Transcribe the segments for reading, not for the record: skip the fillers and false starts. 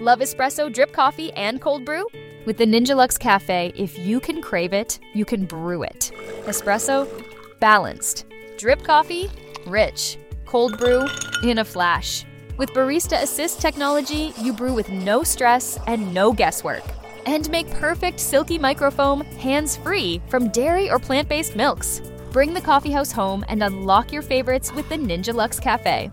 Love espresso, drip coffee, and cold brew? With the Ninja Luxe Cafe, if you can crave it, you can brew it. Espresso, balanced. Drip coffee, rich. Cold brew, in a flash. With Barista Assist technology, you brew with no stress and no guesswork. And make perfect silky microfoam hands-free from dairy or plant-based milks. Bring the coffeehouse home and unlock your favorites with the Ninja Luxe Cafe.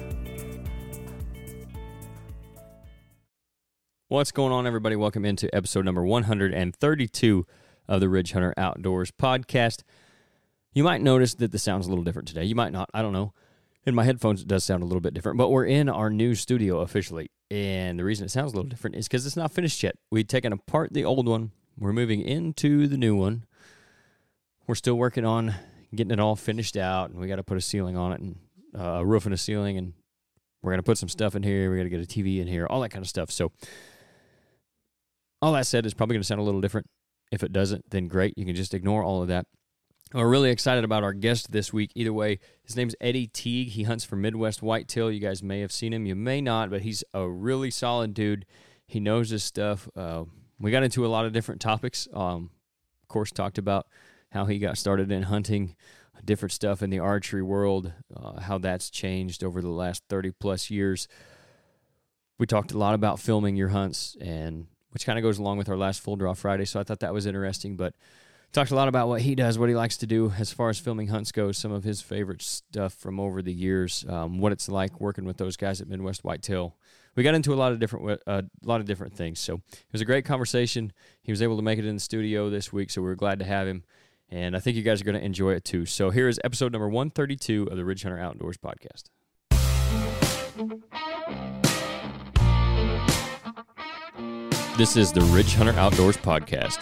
What's going on, everybody? Welcome into episode number 132 of the Ridge Hunter Outdoors podcast. You might notice that the sound's a little different today. You might not. I don't know. In my headphones, it does sound a little bit different, but we're in our new studio officially. And the reason it sounds a little different is because it's not finished yet. We've taken apart the old one. We're moving into the new one. We're still working on getting it all finished out, and we got to put a ceiling on it and a roof and a ceiling, and we're going to put some stuff in here. We're going to get a TV in here, all that kind of stuff. So all that said, it's probably going to sound a little different. If it doesn't, then great. You can just ignore all of that. We're really excited about our guest this week. Either way, his name's Eddie Teague. He hunts for Midwest Whitetail. You guys may have seen him. You may not, but he's a really solid dude. He knows his stuff. We got into a lot of different topics. Of course, talked about how he got started in hunting, different stuff in the archery world, how that's changed over the last 30-plus years. We talked a lot about filming your hunts, and which kind of goes along with our last Full Draw Friday, so I thought that was interesting. But talked a lot about what he does, what he likes to do as far as filming hunts goes, some of his favorite stuff from over the years, what it's like working with those guys at Midwest Whitetail. We got into a lot of different things. So it was a great conversation. He was able to make it in the studio this week, so we were glad to have him. And I think you guys are going to enjoy it too. So here is episode number 132 of the Ridge Hunter Outdoors podcast. This is the Ridge Hunter Outdoors podcast.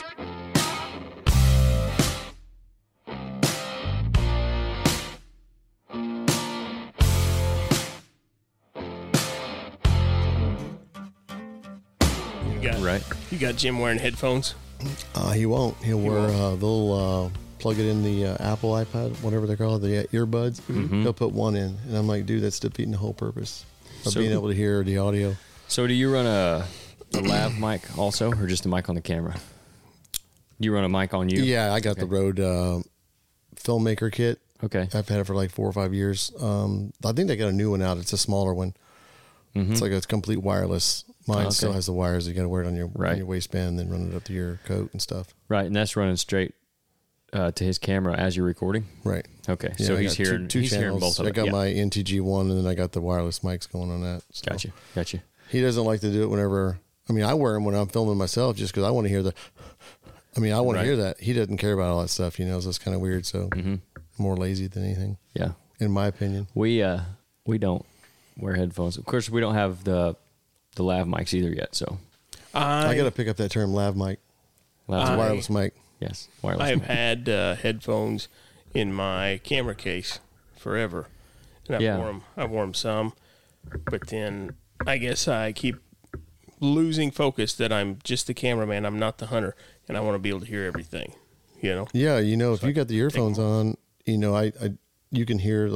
You got Jim wearing headphones? He won't. He'll wear, they'll plug it in the Apple iPad, whatever they're called, the earbuds. Mm-hmm. He'll put one in. And I'm like, dude, that's defeating the whole purpose of being able to hear the audio. So do you run a lav mic also, or just a mic on the camera? You run a mic on you? Yeah, I got the Rode Filmmaker kit. Okay. I've had it for like 4 or 5 years. I think they got a new one out. It's a smaller one. Mm-hmm. It's like a complete wireless. Mine still has the wires. You got to wear it on your waistband and then run it up to your coat and stuff. Right, and that's running straight to his camera as you're recording? Right. Okay, yeah, so he's hearing both of it. I got my NTG one, and then I got the wireless mics going on that. So. Gotcha. He doesn't like to do it whenever... I mean, I wear them when I'm filming myself just because I want to hear I want to hear that. He doesn't care about all that stuff, so it's kind of weird. So more lazy than anything. Yeah. In my opinion. We don't wear headphones. Of course, we don't have the lav mics either yet, so. I got to pick up that term, lav mic. It's a wireless mic. Yes, wireless I've mic. had headphones in my camera case forever. And I've worn them some, but then I guess I keep losing focus that I'm just the cameraman. I'm not the hunter, and I want to be able to hear everything, Yeah, if you got the earphones on, you can hear,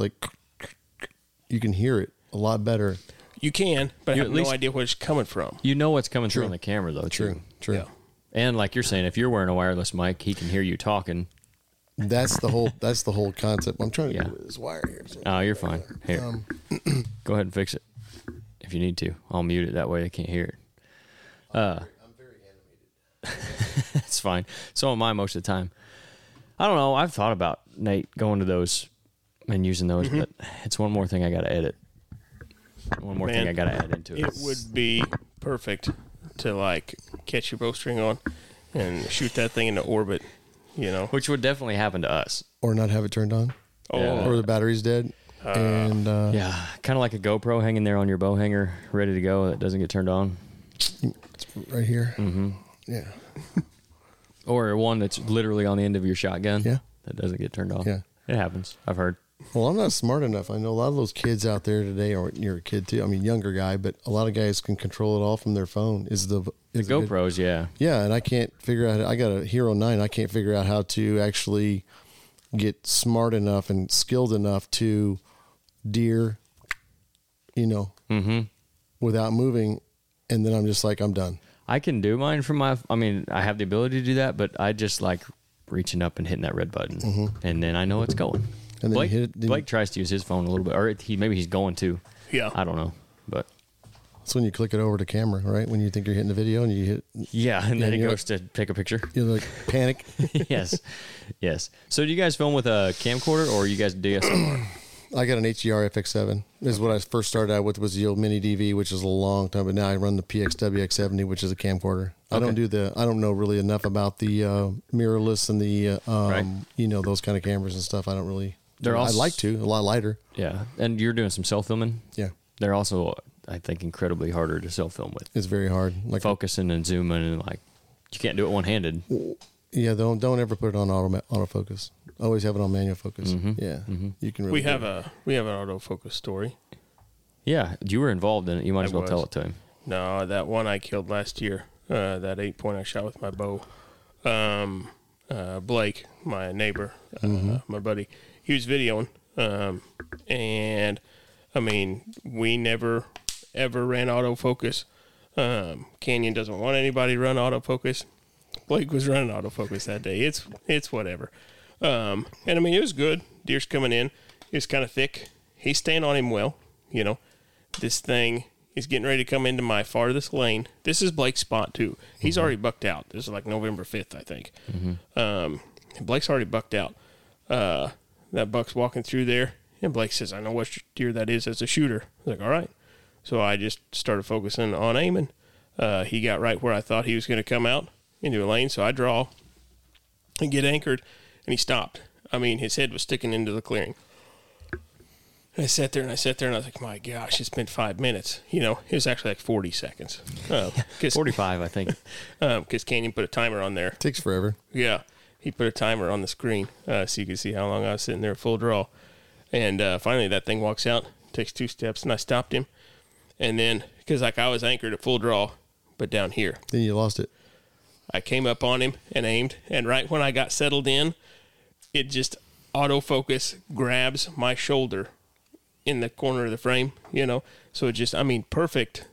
you can hear it a lot better. You can, but I have no idea where it's coming from. You know what's coming through on the camera, though. True. Yeah. And like you're saying, if you're wearing a wireless mic, he can hear you talking. That's the whole concept. I'm trying to get this wire here. So. Oh, you're fine. Here, go ahead and fix it if you need to. I'll mute it. That way they can't hear it. I'm very animated. That's fine. So am I most of the time. I don't know. I've thought about, Nate, going to those and using those, but it's one more thing I got to edit. One more thing I got to add into it. It would be perfect to catch your bowstring on and shoot that thing into orbit, Which would definitely happen to us. Or not have it turned on. Yeah. Or the battery's dead. And yeah, kind of like a GoPro hanging there on your bow hanger, ready to go, that doesn't get turned on. It's right here. Mm-hmm. Yeah. Or one that's literally on the end of your shotgun. Yeah. That doesn't get turned on. Yeah. It happens. I've heard. Well, I'm not smart enough. I know a lot of those kids out there today, or you're a kid too. I mean, younger guy, but a lot of guys can control it all from their phone. The GoPros, yeah. Yeah, and I can't figure out. I got a Hero 9. I can't figure out how to actually get smart enough and skilled enough to deer, without moving and then I'm just like, I'm done. I can do mine from I have the ability to do that, but I just like reaching up and hitting that red button, and then I know it's going. And then Blake tries to use his phone a little bit, or maybe he's going to. Yeah. I don't know, but it's when you click it over to camera, right? When you think you're hitting the video and you hit. Yeah, and then it goes to take a picture. You're like, panic. Yes. So do you guys film with a camcorder, or you guys DSLR? I got an HDR FX7. This is what I first started out with, was the old Mini DV, which is a long time, but now I run the PXW X70, which is a camcorder. I don't know really enough about the mirrorless and the those kind of cameras and stuff. I don't really. I'd like to. A lot lighter. Yeah, and you're doing some self filming. Yeah, they're also, I think, incredibly harder to self film with. It's very hard, like focusing and zooming, and like you can't do it one handed. Yeah, don't ever put it on autofocus. Always have it on manual focus. Yeah, you can. Really we have an autofocus story. Yeah, you were involved in it. You might as well tell it to him. No, that one I killed last year. That 8-point I shot with my bow. Blake, my neighbor, my buddy, he was videoing, and I mean, we never ever ran autofocus. Canyon doesn't want anybody to run autofocus. Blake was running autofocus that day. It's whatever. And I mean, it was good. Deer's coming in. It's kind of thick. He's staying on him well. You know, this thing is getting ready to come into my farthest lane. This is Blake's spot too. He's already bucked out. This is like November 5th, I think. Blake's already bucked out. That buck's walking through there, and Blake says, "I know what deer that is as a shooter." I was like, "All right." So I just started focusing on aiming. He got right where I thought he was going to come out into a lane, so I draw and get anchored, and he stopped. I mean, his head was sticking into the clearing. And I sat there, and I was like, my gosh, it's been 5 minutes. You know, it was actually like 40 seconds. 45, I think. Because Canyon put a timer on there. Takes forever. Yeah. He put a timer on the screen so you could see how long I was sitting there full draw. And finally that thing walks out, takes 2 steps, and I stopped him. And then, because like I was anchored at full draw, but down here. Then you lost it. I came up on him and aimed, and right when I got settled in, it just autofocus grabs my shoulder in the corner of the frame, you know. So it just, I mean, perfect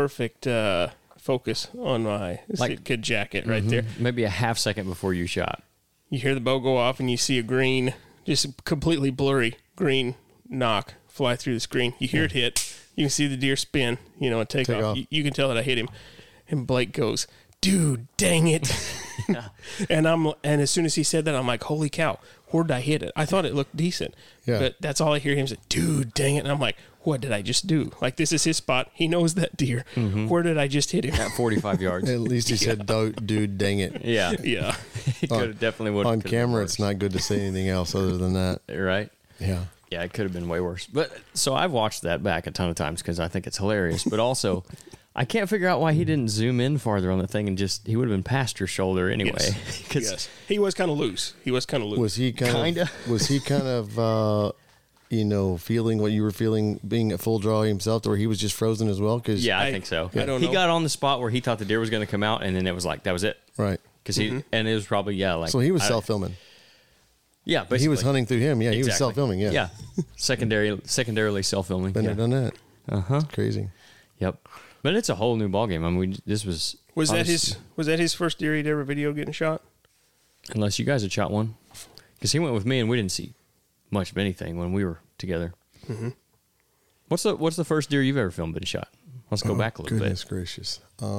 focus on my Sitka jacket right there. Maybe a half second before you shot. You hear the bow go off, and you see a green, just completely blurry green knock fly through the screen. You hear it hit. You can see the deer spin, you know, and take off. You can tell that I hit him. And Blake goes, "Dude, dang it." And as soon as he said that, I'm like, holy cow, where did I hit it? I thought it looked decent. Yeah. But that's all I hear him say, "Dude, dang it." And I'm like, what did I just do? Like, this is his spot. He knows that deer. Where did I just hit him? At 45 yards. At least he said, "Dude, dang it." Yeah. Yeah. He definitely would. On camera, it's not good to say anything else other than that. Right? Yeah. Yeah, it could have been way worse. But so I've watched that back a ton of times because I think it's hilarious. But also, I can't figure out why he didn't zoom in farther on the thing and he would have been past your shoulder anyway. Yes. He was kind of loose. Was he kind of feeling what you were feeling being at full draw himself, or he was just frozen as well? Cause I think so. I don't know. He got on the spot where he thought the deer was going to come out, and then it was like, that was it. Right. Because and it was probably, so he was self-filming. Yeah, basically. He was hunting through him. Yeah, he was self-filming. Yeah. Yeah. Secondarily self-filming. Been there, done that. It's crazy. Yep. But it's a whole new ballgame. I mean, this was that his first deer he'd ever video getting shot? Unless you guys had shot one. Because he went with me, and we didn't see much of anything when we were together. What's the first deer you've ever filmed and shot? Let's go back a little bit. Goodness gracious.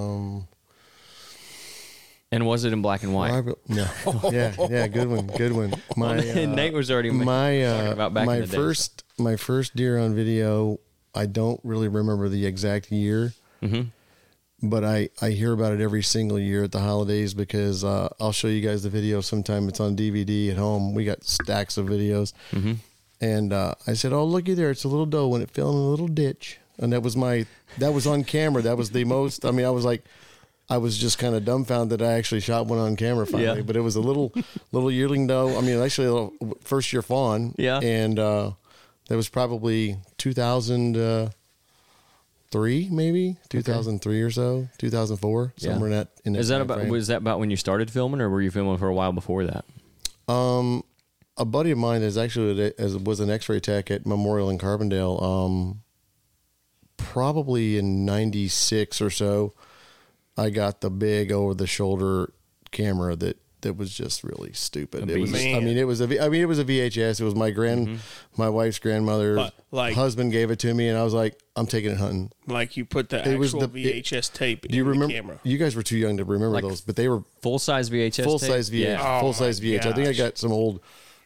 And was it in black and white? No. Yeah, good one. Nate was already talking about back in the day. My first deer on video, I don't really remember the exact year, but I hear about it every single year at the holidays because I'll show you guys the video sometime. It's on DVD at home. We got stacks of videos. And I said, "Oh, looky there. It's a little doe when it fell in a little ditch." And that was on camera. That was the most, I mean, I was just kind of dumbfounded that I actually shot one on camera finally, but it was a little yearling doe. I mean, actually a little first year fawn. Yeah. And that was probably 2003, maybe 2003 or so, 2004, somewhere in that. Was that about when you started filming, or were you filming for a while before that? A buddy of mine was an X-ray tech at Memorial in Carbondale. probably in 96 or so, I got the big over-the-shoulder camera that was just really stupid. It was, it was a VHS. It was my wife's grandmother, husband gave it to me, and I was like, I'm taking it hunting. Like you put the actual VHS tape in the camera. You guys were too young to remember those, but they were full-size VHS full-size VHS. Yeah. Full-size VHS. I think I got some old,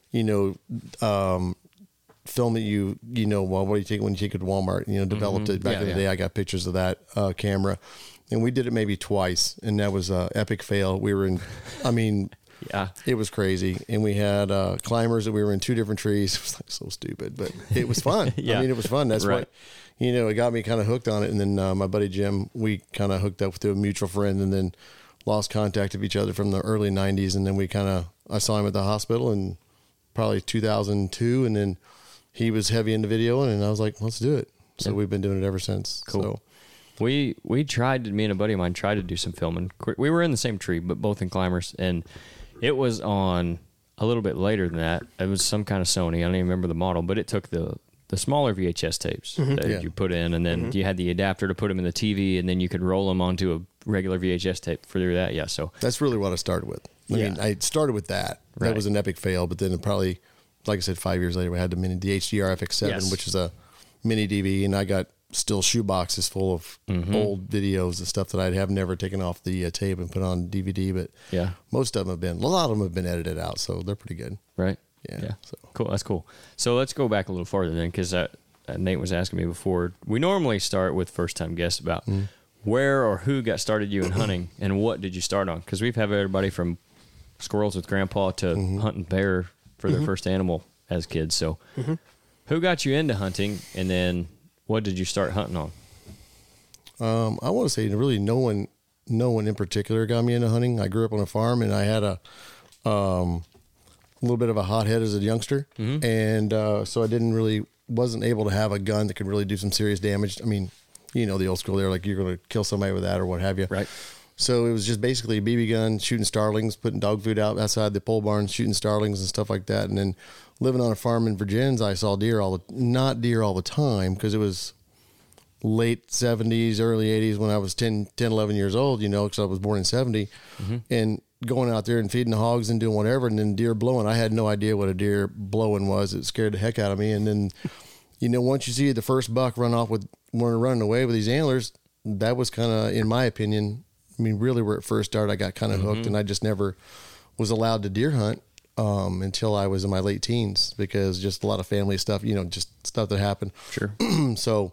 film that what do you take when you take it to Walmart, developed it back in the day. I got pictures of that camera, and we did it maybe twice, and that was a epic fail. We were in, yeah, it was crazy. And we had climbers that we were in 2 different trees. It was like so stupid, but it was fun. Yeah. It was fun. That's right. what, it got me kind of hooked on it. And then my buddy Jim, we kind of hooked up through a mutual friend, and then lost contact of each other from the early 90s. And then I saw him at the hospital in probably 2002. And then he was heavy into videoing, and I was like, let's do it. So we've been doing it ever since. Cool. So me and a buddy of mine tried to do some filming. We were in the same tree, but both in climbers, and it was on a little bit later than that. It was some kind of Sony. I don't even remember the model, but it took the smaller VHS tapes that you put in, and then you had the adapter to put them in the TV, and then you could roll them onto a regular VHS tape for that. Yeah, so that's really what I started with. I mean, I started with that. Right. That was an epic fail, but then probably, like I said, 5 years later, we had the HDR FX7, which is a mini DV, and I got still shoe boxes full of old videos and stuff that I have never taken off the tape and put on DVD. But most of them a lot of them have been edited out, so they're pretty good. Right. Yeah. So cool. That's cool. So let's go back a little farther then, because Nate was asking me before. We normally start with first-time guests about where or who got started you in hunting, and what did you start on? Because we've had everybody from squirrels with grandpa to hunting bear for their first animal as kids. So who got you into hunting, and then what did you start hunting on? I want to say really no one in particular got me into hunting. I grew up on a farm, and I had a little bit of a hothead as a youngster, and so I wasn't able to have a gun that could really do some serious damage. I mean, the old school there, like you're going to kill somebody with that or what have you. Right. So it was just basically a BB gun, shooting starlings, putting dog food out outside the pole barn, shooting starlings and stuff like that. And then living on a farm in Virginia, I saw not deer all the time, because it was late 70s, early 80s when I was 10, 11 years old, because I was born in 70. And going out there and feeding the hogs and doing whatever, and then deer blowing. I had no idea what a deer blowing was. It scared the heck out of me. And then, once you see the first buck running away with these antlers, that was kind of, in my opinion, really where it first started. I got kind of hooked, and I just never was allowed to deer hunt until I was in my late teens, because just a lot of family stuff, just stuff that happened. Sure. So,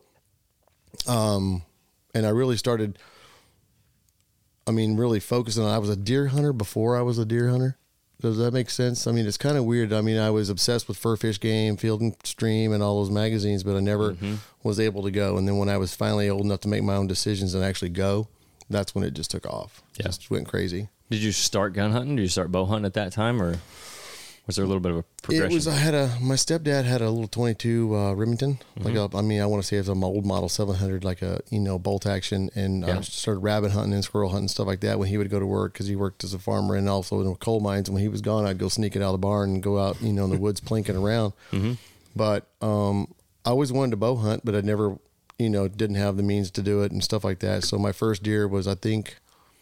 and I really started, really focusing on, I was a deer hunter before I was a deer hunter. Does that make sense? It's kind of weird. I was obsessed with Fur Fish Game, Field and Stream, and all those magazines, but I never was able to go. And then when I was finally old enough to make my own decisions and actually go, that's when it just took off. Yeah. Just went crazy. Did you start gun hunting? Did you start bow hunting at that time, or was there a little bit of a progression? It was, my stepdad had a little 22 Remington. I want to say it's an old model 700, like a, bolt action. And I started rabbit hunting and squirrel hunting, stuff like that when he would go to work, because he worked as a farmer and also in coal mines. And when he was gone, I'd go sneaking out of the barn and go out, in the woods plinking around. But I always wanted to bow hunt, but I never, didn't have the means to do it and stuff like that. So my first deer was, I think,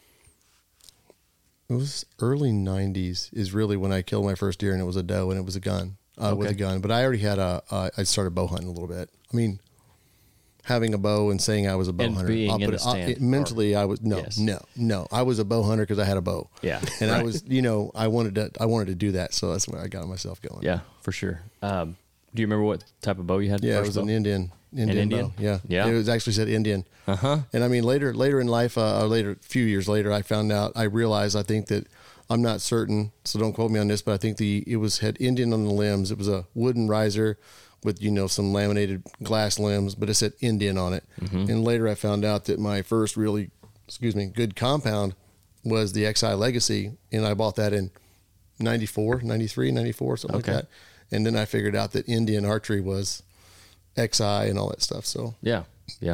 it was early 90s is really when I killed my first deer, and it was a doe, and it was a gun. With a gun. But I already had I started bow hunting a little bit. Having a bow and saying I was a bow hunter. Being in the stand. Mentally, I was, no. I was a bow hunter because I had a bow. Yeah. And I was, I wanted to do that. So that's where I got myself going. Yeah, for sure. Do you remember what type of bow you had? Yeah, it was an Indian bow. Yeah. Yeah. It was actually said Indian. And later in life, a few years later, I realized, I think that, I'm not certain, so don't quote me on this, but I think it had Indian on the limbs. It was a wooden riser with, some laminated glass limbs, but it said Indian on it. And later I found out that my first really, good compound was the XI Legacy, and I bought that in 94, 93, 94, something like that. And then I figured out that Indian archery was XI and all that stuff. So yeah.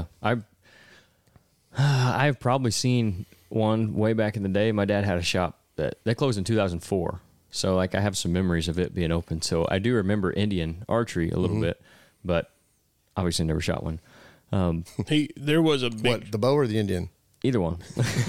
I've probably seen one way back in the day. My dad had a shop that closed in 2004. So I have some memories of it being open. So I do remember Indian archery a little bit, but obviously never shot one. There was a big... What, the bow or the Indian? Either one.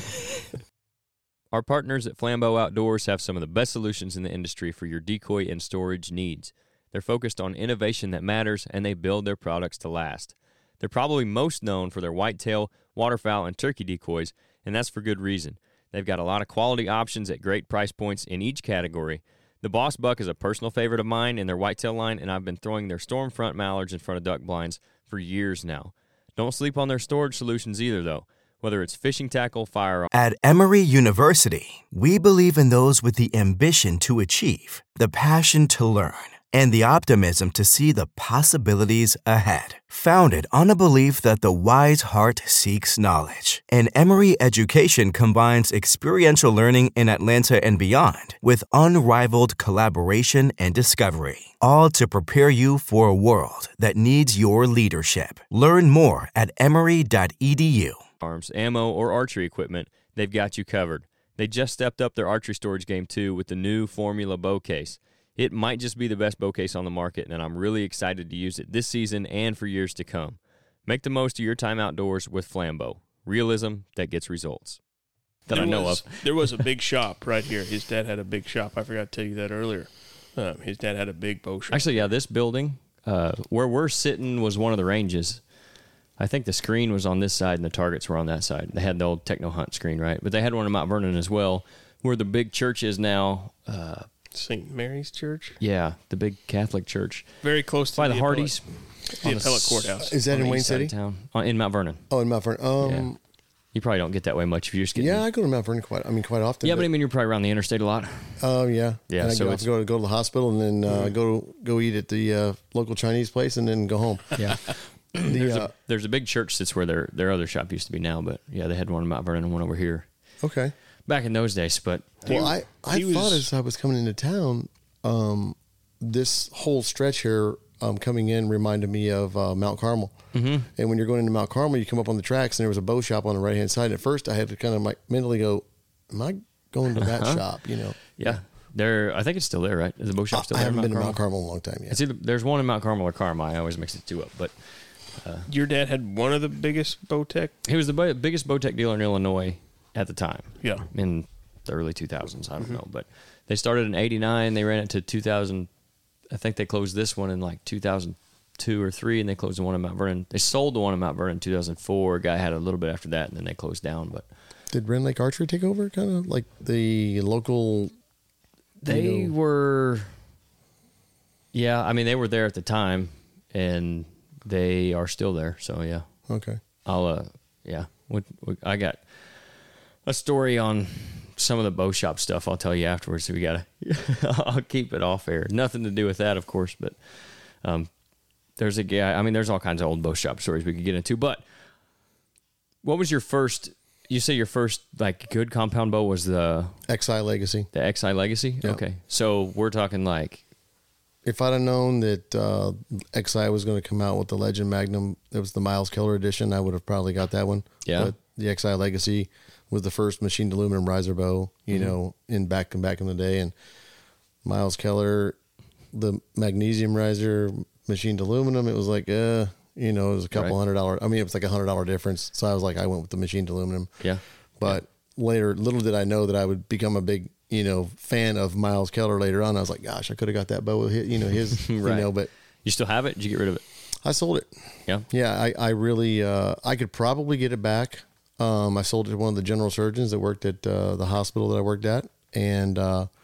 Our partners at Flambeau Outdoors have some of the best solutions in the industry for your decoy and storage needs. They're focused on innovation that matters, and they build their products to last. They're probably most known for their whitetail, waterfowl, and turkey decoys, and that's for good reason. They've got a lot of quality options at great price points in each category. The Boss Buck is a personal favorite of mine in their whitetail line, and I've been throwing their Stormfront mallards in front of duck blinds for years now. Don't sleep on their storage solutions either, though. Whether it's fishing tackle, firearms... At Emory University, we believe in those with the ambition to achieve, the passion to learn, and the optimism to see the possibilities ahead. Founded on a belief that the wise heart seeks knowledge, and Emory education combines experiential learning in Atlanta and beyond with unrivaled collaboration and discovery, all to prepare you for a world that needs your leadership. Learn more at emory.edu. Arms, ammo, or archery equipment, they've got you covered. They just stepped up their archery storage game, too, with the new Formula bow case. It might just be the best bow case on the market, and I'm really excited to use it this season and for years to come. Make the most of your time outdoors with Flambeau. Realism that gets results. That I know of. There was a big shop right here. His dad had a big shop. I forgot to tell you that earlier. His dad had a big bow shop. Actually, yeah, this building, where we're sitting, was one of the ranges. I think the screen was on this side and the targets were on that side. They had the old Techno Hunt screen, right? But they had one in Mount Vernon as well, where the big church is now. St. Mary's Church? Yeah, the big Catholic church. Very close to by the Hardys. The appellate courthouse. Is that in Wayne City? Town. In Mount Vernon. Oh, in Mount Vernon. Yeah. You probably don't get that way much if you're just getting... Yeah, I go to Mount Vernon quite often. Yeah, but I mean, you're probably around the interstate a lot. Oh, yeah. Yeah, and so I go to the hospital and then go eat at the local Chinese place and then go home. Yeah. There's a big church that's where their other shop used to be now, but yeah, they had one in Mount Vernon and one over here. Okay. Back in those days, but... Well, I thought as I was coming into town, this whole stretch here coming in reminded me of Mount Carmel. Mm-hmm. And when you're going into Mount Carmel, you come up on the tracks and there was a bow shop on the right-hand side. At first, I had to kind of like mentally go, am I going to that shop, you know? Yeah. I think it's still there, right? Is the bow shop still there? I haven't been to Mount Carmel in a long time yet. It's either, there's one in Mount Carmel or Carmi. I always mix the two up, but... Your dad had one of the biggest Bowtech? He was the biggest Bowtech dealer in Illinois at the time. Yeah. In the early 2000s. I don't know. But they started in 89. They ran it to 2000. I think they closed this one in like 2002 or 3, and they closed the one in Mount Vernon. They sold the one in Mount Vernon in 2004. A guy had a little bit after that, and then they closed down. But did Rend Lake Archery take over, kind of like the local? They were. Yeah, I mean, they were there at the time, and they are still there. So yeah. Okay. Yeah. I got a story on some of the bow shop stuff I'll tell you afterwards. So I'll keep it off air. Nothing to do with that, of course, but there's a guy, I mean, there's all kinds of old bow shop stories we could get into, but what was your first, you say your first like good compound bow was the XI Legacy. The XI Legacy? Yeah. Okay. So we're talking like, if I'd have known that XI was going to come out with the Legend Magnum, it was the Miles Keller edition, I would have probably got that one. Yeah. But the XI Legacy was the first machined aluminum riser bow, you know, back in the day. And Miles Keller, the magnesium riser, machined aluminum, it was like, it was a couple $100. I mean, it was like $100 difference. So I was like, I went with the machined aluminum. Yeah. But later, little did I know that I would become a big, fan of Miles Keller later on. I was like, gosh, I could have got that bow with his, right. But you still have it? Did you get rid of it? I sold it. Yeah. Yeah. I really, I could probably get it back. I sold it to one of the general surgeons that worked at the hospital that I worked at. And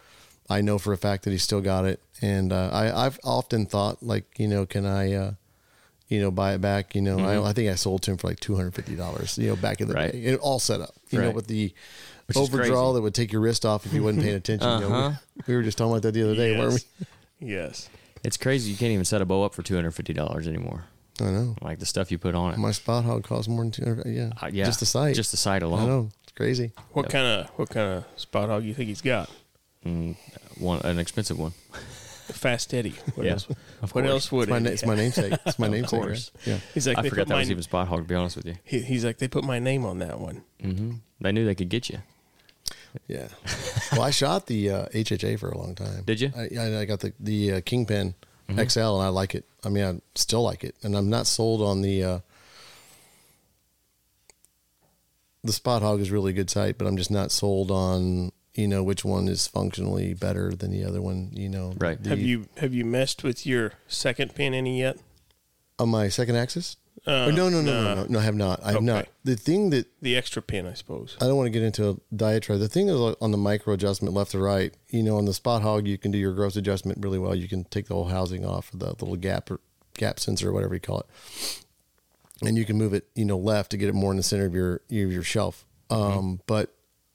I know for a fact that he still got it. And I've often thought like, can I, buy it back? I think I sold to him for like $250, back in the day. It all set up, with the overdraw that would take your wrist off if you wasn't paying attention. We were just talking about that the other day, weren't we? Yes. It's crazy. You can't even set a bow up for $250 anymore. I know. Like the stuff you put on it. My Spot Hog costs more than $200. Yeah. Yeah. Just the sight. Just the sight alone. I know. It's crazy. What kind of Spot Hog you think he's got? An expensive one. Fast Eddie. What else would it's my namesake. It's my namesake. Of course. Right? Yeah. He's like, I forgot that was even Spot Hog, to be honest with you. He's like, they put my name on that one. Mm-hmm. They knew they could get you. Yeah. Well, I shot the HHA for a long time. Did you? I got the Kingpin XL, and I like it. I mean, I still like it, and I'm not sold on the the Spot Hogg is really good sight, but I'm just not sold on, which one is functionally better than the other one, Right. Have you messed with your second pin any yet? On my second axis? No, I have not. I have not. The thing that... The extra pin, I suppose. I don't want to get into a diatribe. The thing is on the micro adjustment left to right, on the Spot Hogg, you can do your gross adjustment really well. You can take the whole housing off of the little gap sensor or whatever you call it. And you can move it, left to get it more in the center of your shelf. But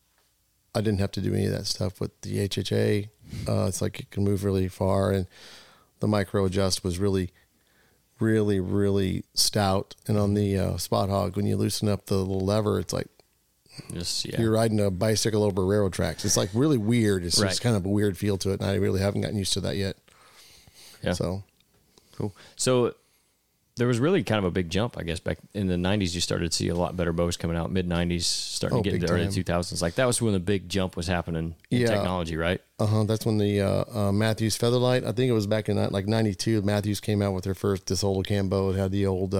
I didn't have to do any of that stuff with the HHA. It's like it can move really far, and the micro adjust was really, really, really stout. And on the Spot Hogg, when you loosen up the little lever, it's like you're riding a bicycle over railroad tracks. It's like really weird. It's just kind of a weird feel to it, and I really haven't gotten used to that yet. Yeah. So cool. So there was really kind of a big jump, I guess, back in the 90s. You started to see a lot better bows coming out, mid-90s, starting to get into the early 2000s. Like, that was when the big jump was happening in technology, right? That's when the Mathews Featherlight, I think it was back in like 92, Mathews came out with their first Disoldal cam bow. It had the old,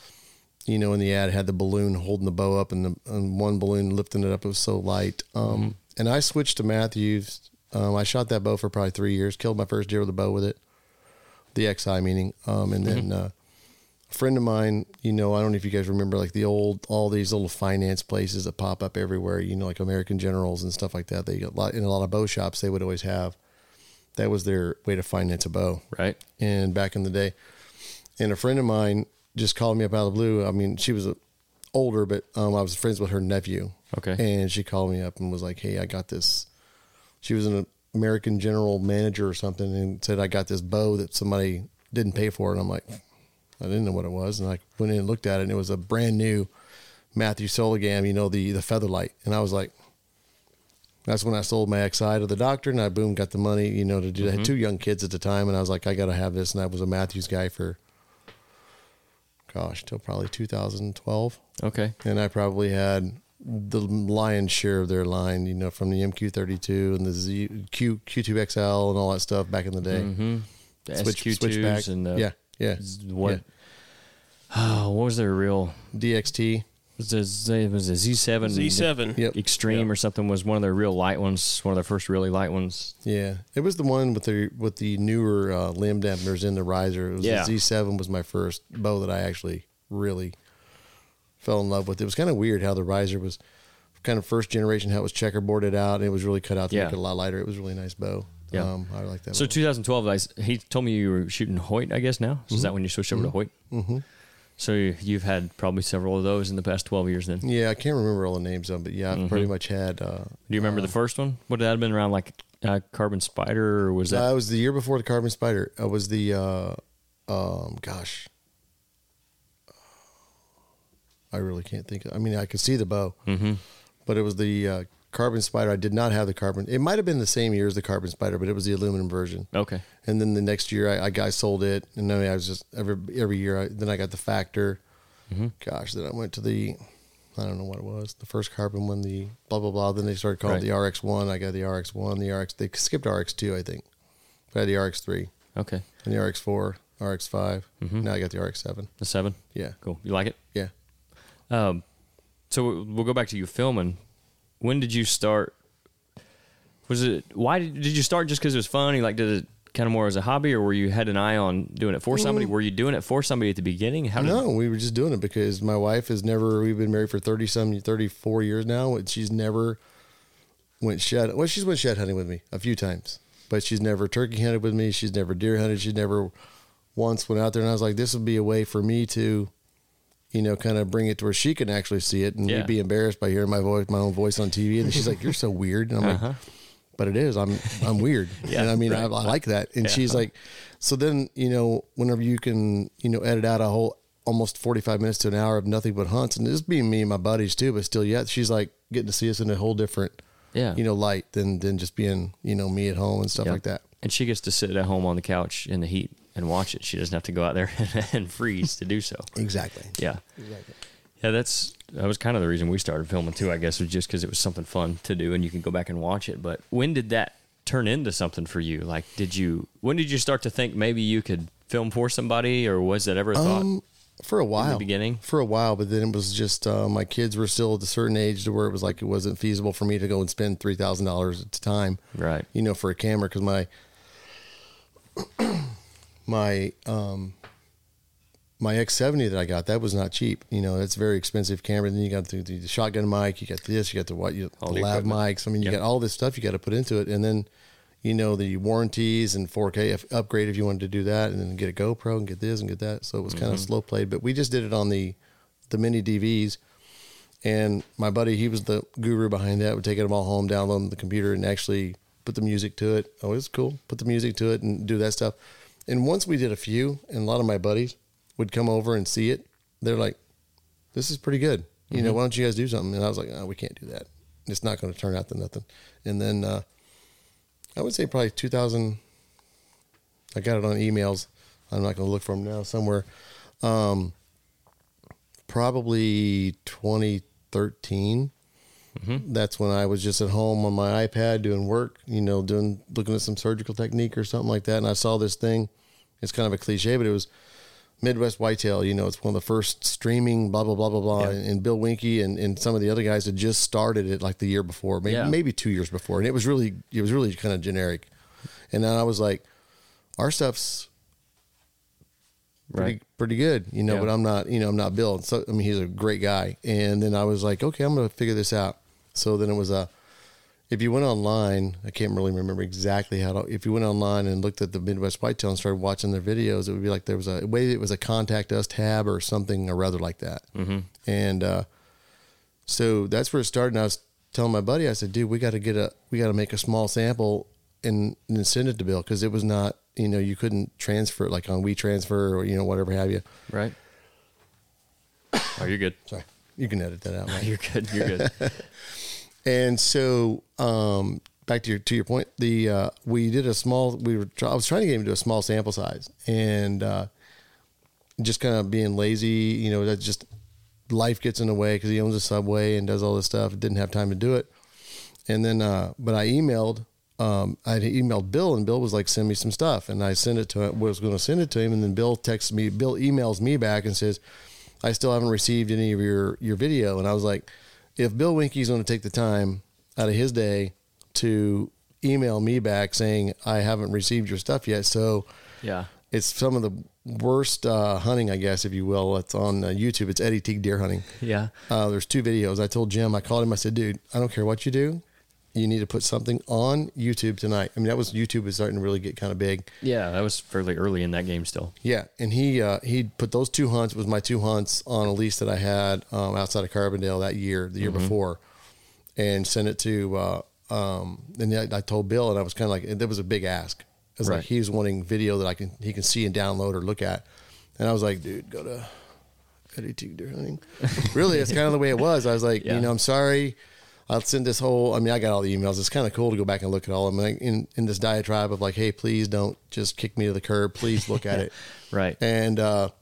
in the ad, it had the balloon holding the bow up and one balloon lifting it up. It was so light. And I switched to Mathews. I shot that bow for probably 3 years, killed my first deer with a bow with it, the XI meaning. And then... a friend of mine, I don't know if you guys remember, like all these little finance places that pop up everywhere, like American Generals and stuff like that. They got in a lot of bow shops, they would always have, that was their way to finance a bow. Right. And back in the day, and a friend of mine just called me up out of the blue. I mean, she was older, but I was friends with her nephew. Okay. And she called me up and was like, hey, I got this. She was an American General manager or something and said, I got this bow that somebody didn't pay for. And I'm like, I didn't know what it was, and I went in and looked at it, and it was a brand new Mathews Sologam, the Featherlight. And I was like, that's when I sold my XI to the doctor, and I got the money, to do that. I had 2 young kids at the time, and I was like, I got to have this. And I was a Mathews guy for, till probably 2012. Okay. And I probably had the lion's share of their line, from the MQ32 and the Q2 XL and all that stuff back in the day. Mm-hmm. The SQ2s and the... Yeah. What? Yeah. Oh, what was their real DXT? It was a Z7. Z7. Yep. Extreme or something was one of their real light ones. One of their first really light ones. Yeah, it was the one with the newer limb dampeners in the riser. It was the Z7 was my first bow that I actually really fell in love with. It was kind of weird how the riser was kind of first generation, how it was checkerboarded out, and it was really cut out to make it a lot lighter. It was a really nice bow. Yeah, I like that. So 2012, he told me you were shooting Hoyt, I guess now? So is that when you switched over to Hoyt? Mm-hmm. So you've had probably several of those in the past 12 years then? Yeah, I can't remember all the names of them, but yeah, I've pretty much had... Do you remember the first one? Would that have been around like Carbon Spider, or was that... It was the year before the Carbon Spider. It was the... I really can't think of... I mean, I could see the bow, but it was the... Carbon Spider. I did not have the carbon. It might have been the same year as the Carbon Spider, but it was the aluminum version. Okay. And then the next year, I sold it, and then I was just every year. Then I got the Factor. Then I went to the, I don't know what it was, the first carbon one, the blah blah blah. Then they started calling it the RX1. I got the RX1, the RX. They skipped RX2, I think. I had the RX3. Okay. And the RX4, RX5. Now I got the RX7. The 7. Yeah. Cool. You like it? Yeah. So we'll go back to you filming. When did you start? Why did you start just because it was fun? You did it kind of more as a hobby, or were you had an eye on doing it for somebody? Were you doing it for somebody at the beginning? No, we were just doing it because my wife has never, we've been married for 34 years now. She's never went shed. Well, she's went shed hunting with me a few times, but she's never turkey hunted with me. She's never deer hunted. She never once went out there. And I was like, this would be a way for me to, kind of bring it to where she can actually see it and me be embarrassed by hearing my own voice on TV. And she's like, you're so weird. And I'm like, but it is, I'm weird. And I mean, I like that. And she's like, so then, whenever you can, edit out a whole, almost 45 minutes to an hour of nothing but hunts, and this being me and my buddies too, but still she's like getting to see us in a whole different, light than just being, me at home and stuff like that. And she gets to sit at home on the couch in the heat and watch it. She doesn't have to go out there and freeze to do so. Exactly. Yeah. Yeah, that was kind of the reason we started filming too, I guess, was just because it was something fun to do and you can go back and watch it. But when did that turn into something for you? When did you start to think maybe you could film for somebody, or was that ever a thought? For a while. In the beginning? For a while, but then it was just my kids were still at a certain age to where it was like it wasn't feasible for me to go and spend $3,000 at a time. Right. You know, for a camera, because my X70 that I got, that was not cheap. You know, that's a very expensive camera. Then you got the shotgun mic, you got this, you got the lav mics. I mean, you got all this stuff you got to put into it, and then you know the warranties and 4K upgrade if you wanted to do that, and then get a GoPro and get this and get that. So it was kind of slow played, but we just did it on the mini DVs. And my buddy, he was the guru behind that. Would take them all home, download them to the computer, and actually put the music to it. Oh, it was cool. Put the music to it and do that stuff. And once we did a few, and a lot of my buddies would come over and see it, they're like, "This is pretty good. You know, why don't you guys do something?" And I was like, "Oh, we can't do that. It's not going to turn out to nothing." And then I would say probably 2000. I got it on emails. I'm not going to look for them now. Somewhere. Probably 2013. That's when I was just at home on my iPad doing work, you know, looking at some surgical technique or something like that. And I saw this thing. It's kind of a cliche, but it was Midwest Whitetail. You know, it's one of the first streaming, blah, blah, blah, blah, blah. Yeah. And Bill Winke and some of the other guys had just started it like the year before, maybe 2 years before. And it was really kind of generic. And then I was like, our stuff's pretty good, you know, but I'm not Bill. So, I mean, he's a great guy. And then I was like, okay, I'm going to figure this out. So then it was if you went online, I can't really remember exactly if you went online and looked at the Midwest Whitetail and started watching their videos, it would be like there was a contact us tab or something or rather like that. And so that's where it started. And I was telling my buddy, I said, dude, we got to make a small sample and send it to Bill, because it was not, you know, you couldn't transfer it like on WeTransfer or, you know, whatever have you. Right. Oh, you're good. Sorry. You can edit that out. Right? You're good. And so, back to your point, we did I was trying to get him to a small sample size, and just kind of being lazy, you know, that just life gets in the way because he owns a Subway and does all this stuff. Didn't have time to do it. And then, but I emailed Bill, and Bill was like, send me some stuff. And I sent it to him, was going to send it to him. And then Bill emails me back and says, I still haven't received any of your video. And I was like, if Bill Winke's going to take the time out of his day to email me back saying, I haven't received your stuff yet. So yeah, it's some of the worst hunting, I guess, if you will. It's on YouTube. It's Eddie Teague deer hunting. Yeah. There's 2 videos. I told Jim, I called him, I said, dude, I don't care what you do. You need to put something on YouTube tonight. I mean, YouTube was starting to really get kind of big. Yeah, that was fairly early in that game still. Yeah, and he put those 2 hunts, was my 2 hunts, on a lease that I had outside of Carbondale the year before, and sent it to, and I told Bill, and I was kind of like, that was a big ask. I was like, he was wanting video that he can see and download or look at. And I was like, dude, go to Eddie Teague deer hunting. Really, it's kind of the way it was. I was like, you know, I'm sorry. I'll send this whole, I got all the emails. It's kind of cool to go back and look at all of them. Like in this diatribe of like, hey, please don't just kick me to the curb. Please look at it. Right. And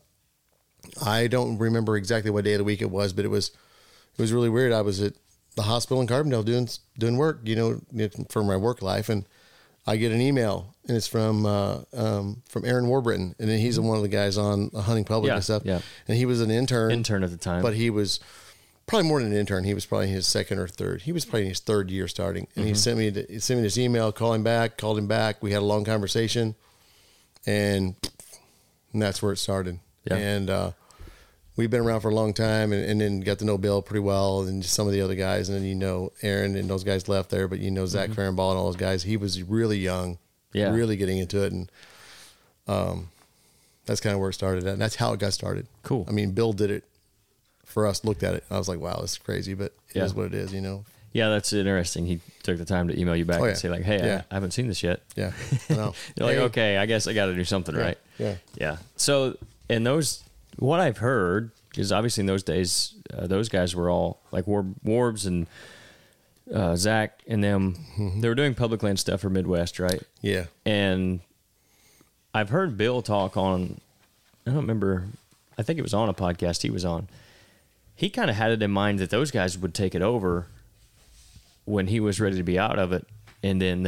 I don't remember exactly what day of the week it was, but it was really weird. I was at the hospital in Carbondale doing work, you know, for my work life. And I get an email, and it's from Aaron Warburton. And then he's one of the guys on Hunting Public and stuff. Yeah. And he was an intern at the time, but he was probably more than an intern. He was probably in his second or third. He was probably in his 3rd year starting. And he sent me this email, called him back. We had a long conversation, and that's where it started. Yeah. And we've been around for a long time, and then got to know Bill pretty well, and just some of the other guys. And then, you know, Aaron and those guys left there, but you know, Zach Farrenball and all those guys. He was really young, really getting into it. And that's kind of where it started at. And that's how it got started. Cool. I mean, Bill did it for us, looked at it. I was like, wow, this is crazy, but it is what it is, you know? Yeah, that's interesting. He took the time to email you back and say like, hey, I haven't seen this yet. Yeah. I know. You're like, okay, I guess I got to do something, right? Yeah. Yeah. So what I've heard is obviously in those days, those guys were all like Warbs and Zach and them, they were doing public land stuff for Midwest, right? Yeah. And I've heard Bill talk on, I don't remember, I think it was on a podcast he was on. He kind of had it in mind that those guys would take it over when he was ready to be out of it. And then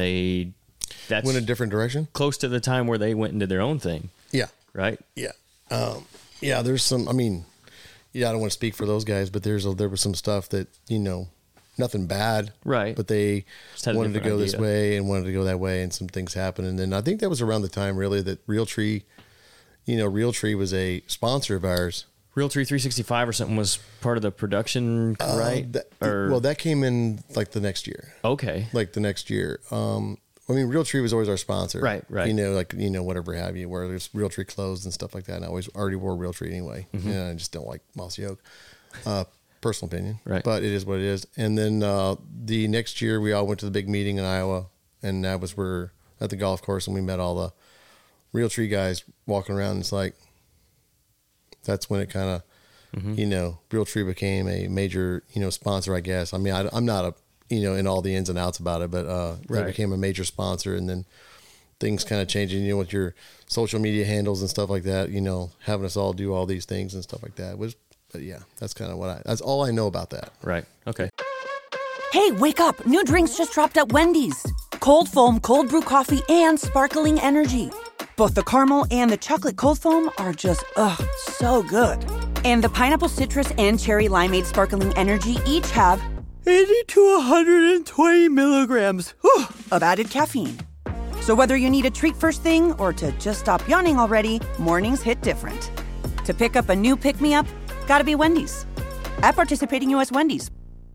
went a different direction? Close to the time where they went and did their own thing. Yeah. Right? Yeah. Yeah, there's some. I mean, I don't want to speak for those guys, but there was some stuff that nothing bad, right? But they wanted to go idea. this way and wanted to go that way, and some things happened. And then I think that was around the time really that Realtree was a sponsor of ours. Realtree 365 or something was part of the production, right? That came in like the next year. Okay. Like the next year. I mean, Realtree was always our sponsor. Right. Whatever have you, where there's Realtree clothes and stuff like that. And I always already wore Realtree anyway. And I just don't like Mossy Oak. Personal opinion. Right. But it is what it is. And then the next year, we all went to the big meeting in Iowa. And that was where, at the golf course, and we met all the Realtree guys walking around. And it's like, that's when it kind of, Realtree became a major, sponsor, I guess. I mean, I'm not in all the ins and outs about it, but they became a major sponsor, and then things kind of changing, with your social media handles and stuff like that, having us all do all these things and stuff like that but yeah, that's kind of that's all I know about that. Right. Okay. Hey, wake up. New drinks just dropped at Wendy's. Cold foam, cold brew coffee, and sparkling energy. Both the caramel and the chocolate cold foam are just, so good. And the pineapple citrus and cherry limeade sparkling energy each have 80 to 120 milligrams of added caffeine. So whether you need a treat first thing or to just stop yawning already, mornings hit different. To pick up a new pick-me-up, gotta be Wendy's. At participating U.S. Wendy's.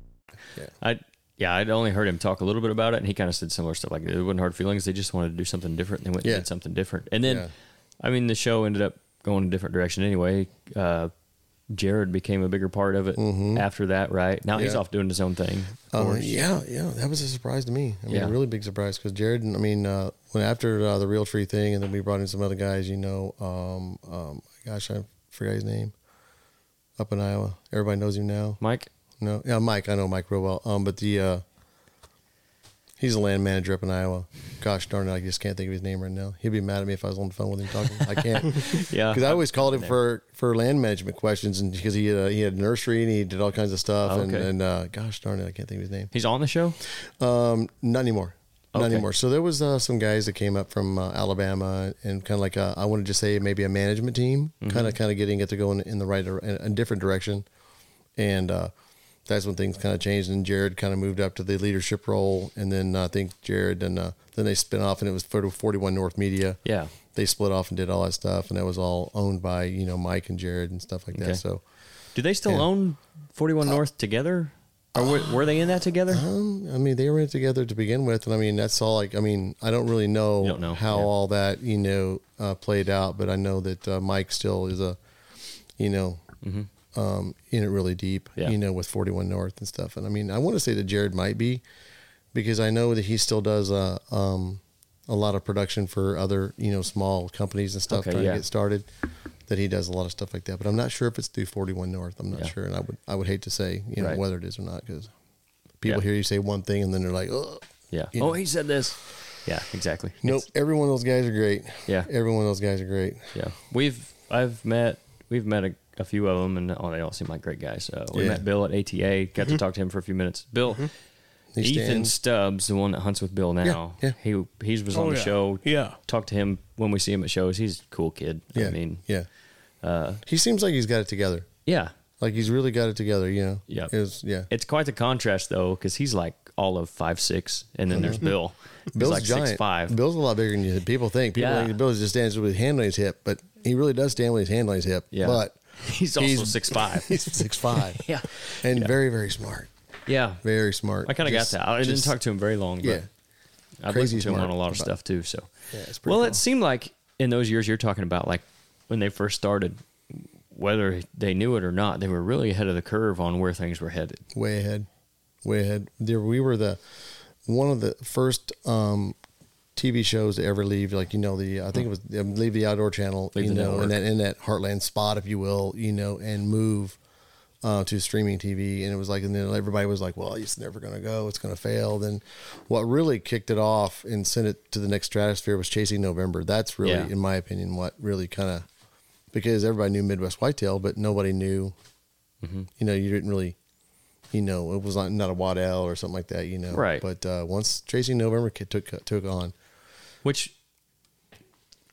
I'd only heard him talk a little bit about it, and he kind of said similar stuff. Like, it wasn't hard feelings. They just wanted to do something different. They went and did something different. And then, I mean, the show ended up going a different direction anyway. Jared became a bigger part of it after that, right? Now he's off doing his own thing. Yeah, that was a surprise to me. I mean, a really big surprise because Jared, when after the Realtree thing, and then we brought in some other guys, gosh, I forgot his name, up in Iowa. Everybody knows him now. Mike? No, yeah, Mike. I know Mike real well. But he's a land manager up in Iowa. Gosh darn it, I just can't think of his name right now. He'd be mad at me if I was on the phone with him talking. I can't. Yeah. Because I always called him for land management questions, and because he had a nursery and he did all kinds of stuff. Oh, okay. And gosh darn it, I can't think of his name. He's on the show? Not anymore. Not Okay. anymore. So there was some guys that came up from Alabama, and kind of like I wanted to say maybe a management team, kind of getting it to go in the right in a different direction, and that's when things kind of changed. And Jared kind of moved up to the leadership role, and then I think Jared and then they spin off, and it was 41 North Media. Yeah, they split off and did all that stuff, and that was all owned by Mike and Jared and stuff like that. So, do they still own 41 North together? Or were they in that together? I mean, they were in it together to begin with, and I mean, that's all. I don't really know, how all that played out, but I know that Mike still is in it really deep, with 41 North and stuff. And I mean, I want to say that Jared might be, because I know that he still does a lot of production for other small companies and stuff trying to get started. That he does a lot of stuff like that, but I'm not sure if it's through 41 North. I'm not sure, and I would hate to say whether it is or not, because people hear you say one thing and then they're like, oh, he said this. Yeah, exactly. Nope, every one of those guys are great. Yeah, every one of those guys are great. Yeah, we've met a few of them, and they all seem like great guys. We met Bill at ATA. Got to talk to him for a few minutes. Bill. Ethan Stubbs, the one that hunts with Bill now, he was on the show. Yeah, talked to him when we see him at shows. He's a cool kid. Yeah, I mean, he seems like he's got it together. Yeah, like he's really got it together. Yeah, It's quite the contrast though, because he's like all of 5'6", and then there's Bill. Bill's like giant. 6'5". Bill's a lot bigger than people think. People think Bill just stands with his hand on his hip, but he really does stand with his hand on his hip. Yeah, but he's also 6'5". He's 6'5". Yeah, and very, very smart. Yeah, very smart. I kind of got that. I didn't talk to him very long, but I've listened to him on a lot of stuff too. So, it's pretty cool. It seemed like in those years you're talking about, like when they first started, whether they knew it or not, they were really ahead of the curve on where things were headed. Way ahead. We were one of the first TV shows to ever leave, I think it was leave the Outdoor Channel, in that heartland spot, if you will, and move to streaming TV. And it was like, and then everybody was like, well, it's never going to go. It's going to fail. Then what really kicked it off and sent it to the next stratosphere was Chasing November. That's really, in my opinion, what really kind of, because everybody knew Midwest Whitetail, but nobody knew, you didn't really, it was not a Waddell or something like that, Right. But once Chasing November took on. Which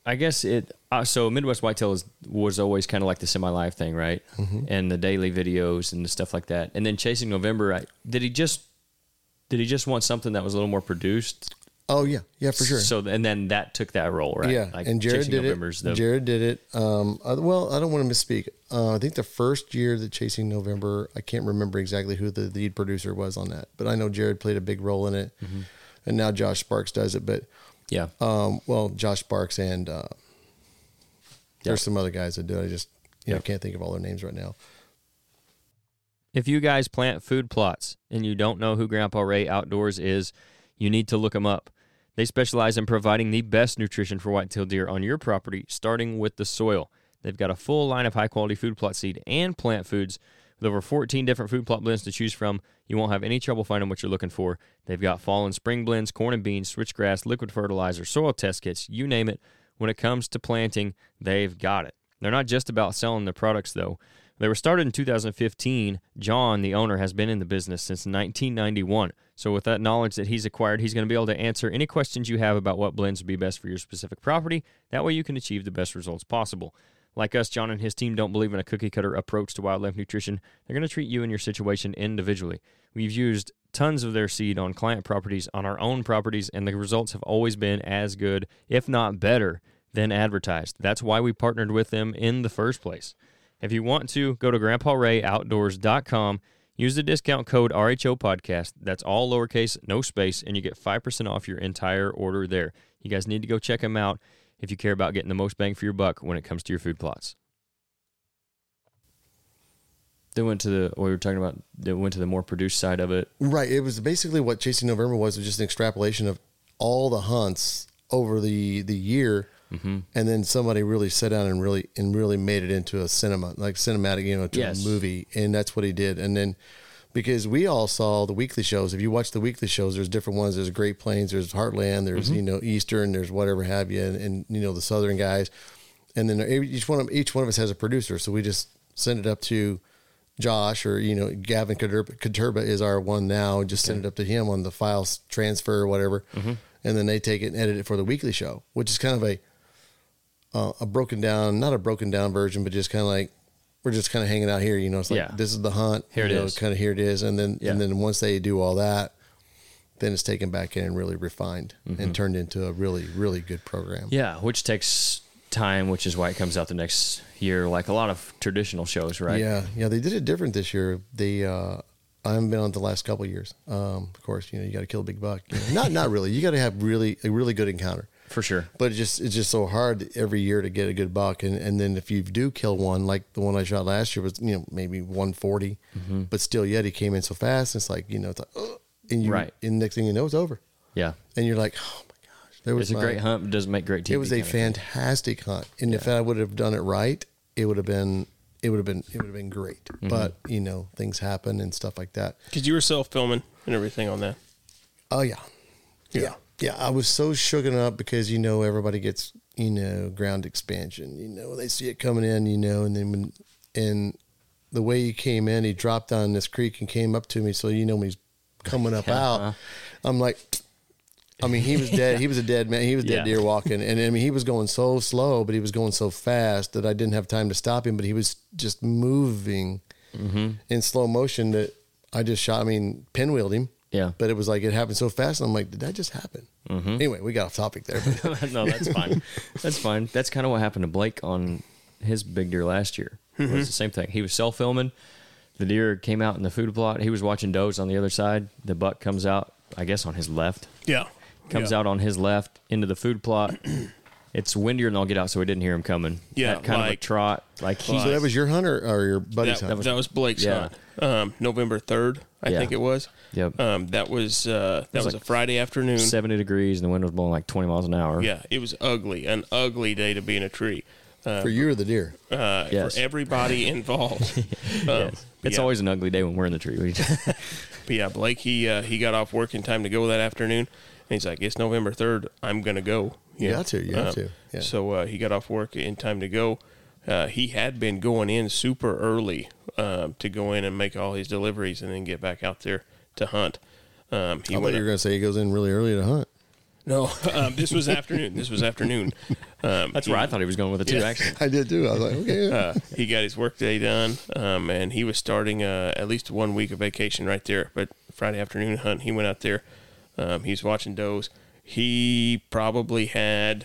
I guess so Midwest Whitetail was always kind of like the semi-live thing, right? Mm-hmm. And the daily videos and the stuff like that. And then Chasing November, did he just want something that was a little more produced? Oh yeah, for sure. So and then that took that role, right? Yeah, like and Jared Chasing did November's it. Jared did it. Well, I don't want to misspeak. I think the first year that Chasing November, I can't remember exactly who the lead producer was on that, but I know Jared played a big role in it, mm-hmm. and now Josh Sparks does it. But yeah, Josh Sparks and there's some other guys that do it. I just can't think of all their names right now. If you guys plant food plots and you don't know who Grandpa Ray Outdoors is, you need to look them up. They specialize in providing the best nutrition for whitetail deer on your property, starting with the soil. They've got a full line of high-quality food plot seed and plant foods with over 14 different food plot blends to choose from. You won't have any trouble finding what you're looking for. They've got fall and spring blends, corn and beans, switchgrass, liquid fertilizer, soil test kits, you name it. When it comes to planting, they've got it. They're not just about selling their products, though. They were started in 2015. John, the owner, has been in the business since 1991. So with that knowledge that he's acquired, he's going to be able to answer any questions you have about what blends would be best for your specific property. That way you can achieve the best results possible. Like us, John and his team don't believe in a cookie-cutter approach to wildlife nutrition. They're going to treat you and your situation individually. We've used tons of their seed on client properties, on our own properties, and the results have always been as good, if not better, than advertised. That's why we partnered with them in the first place. If you want to, go to GrandpaRayOutdoors.com, use the discount code RHO Podcast. That's all lowercase, no space, and you get 5% off your entire order there. You guys need to go check them out if you care about getting the most bang for your buck when it comes to your food plots. They went to the more produced side of it. Right. It was basically what Chasing November was just an extrapolation of all the hunts over the year. Mm-hmm. And then somebody really sat down and really made it into a cinematic, to a movie. And that's what he did. And then because we all saw the weekly shows, if you watch the weekly shows, there's different ones. There's Great Plains, there's Heartland, there's, mm-hmm. Eastern, there's whatever have you. And the Southern guys. And then each one of us has a producer. So we just send it up to Josh or, Gavin Katurba is our one now. Just send it up to him on the files transfer or whatever. Mm-hmm. And then they take it and edit it for the weekly show, which is kind of a broken down, not a broken down version, but just kind of like, we're just kind of hanging out here, it's like, this is the hunt. Here it is. Kind of here it is. And then once they do all that, then it's taken back in and really refined mm-hmm. and turned into a really, really good program. Yeah. Which takes time, which is why it comes out the next year, like a lot of traditional shows, right? Yeah. Yeah. They did it different this year. I haven't been on it the last couple of years. Of course, you got to kill a big buck. Not really. You got to have a really good encounter. For sure. But it's just so hard every year to get a good buck. And then if you do kill one, like the one I shot last year was, maybe 140, mm-hmm. but still yet he came in so fast. It's like, it's like, and next thing you know, it's over. Yeah. And you're like, oh my gosh. It's a great hunt. It doesn't make great TV. It was a fantastic hunt. And if I would have done it right, it would have been great. Mm-hmm. But, things happen and stuff like that. Because you were self-filming and everything on that. Oh, yeah. Yeah. Yeah, I was so shooken up because, everybody gets, ground expansion. They see it coming in, and then and the way he came in, he dropped down this creek and came up to me. So, when he's coming up out, I'm like, he was dead. He was a dead man. He was dead deer walking. And he was going so slow, but he was going so fast that I didn't have time to stop him. But he was just moving mm-hmm. in slow motion that I just shot. Pinwheeled him. Yeah. But it was like, it happened so fast. And I'm like, did that just happen? Mm-hmm. Anyway, we got off topic there. No, that's fine. That's fine. That's kind of what happened to Blake on his big deer last year. Mm-hmm. It was the same thing. He was self-filming. The deer came out in the food plot. He was watching does on the other side. The buck comes out, I guess, on his left. Yeah. Comes out on his left into the food plot. It's windier than I'll get out, so we didn't hear him coming. Yeah. That kind of a trot. So that was your hunt or your buddy's hunt? That was Blake's hunt. November 3rd, I think it was. Yep. That was a Friday afternoon. 70 degrees, and the wind was blowing like 20 miles an hour. Yeah, it was an ugly day to be in a tree. For you or the deer? Yes. For everybody involved. Yes. It's always an ugly day when we're in the tree. But yeah, Blake, he got off work in time to go that afternoon, and he's like, it's November 3rd, I'm going to go. You have to. Yeah. So he got off work in time to go. He had been going in super early to go in and make all his deliveries and then get back out there to hunt. I thought you were going to say he goes in really early to hunt. No, this was afternoon. That's where I thought he was going with it too, actually. I did too. I was like, okay. He got his work day done, and he was starting at least 1 week of vacation right there. But Friday afternoon hunt, he went out there. He's watching does. He probably had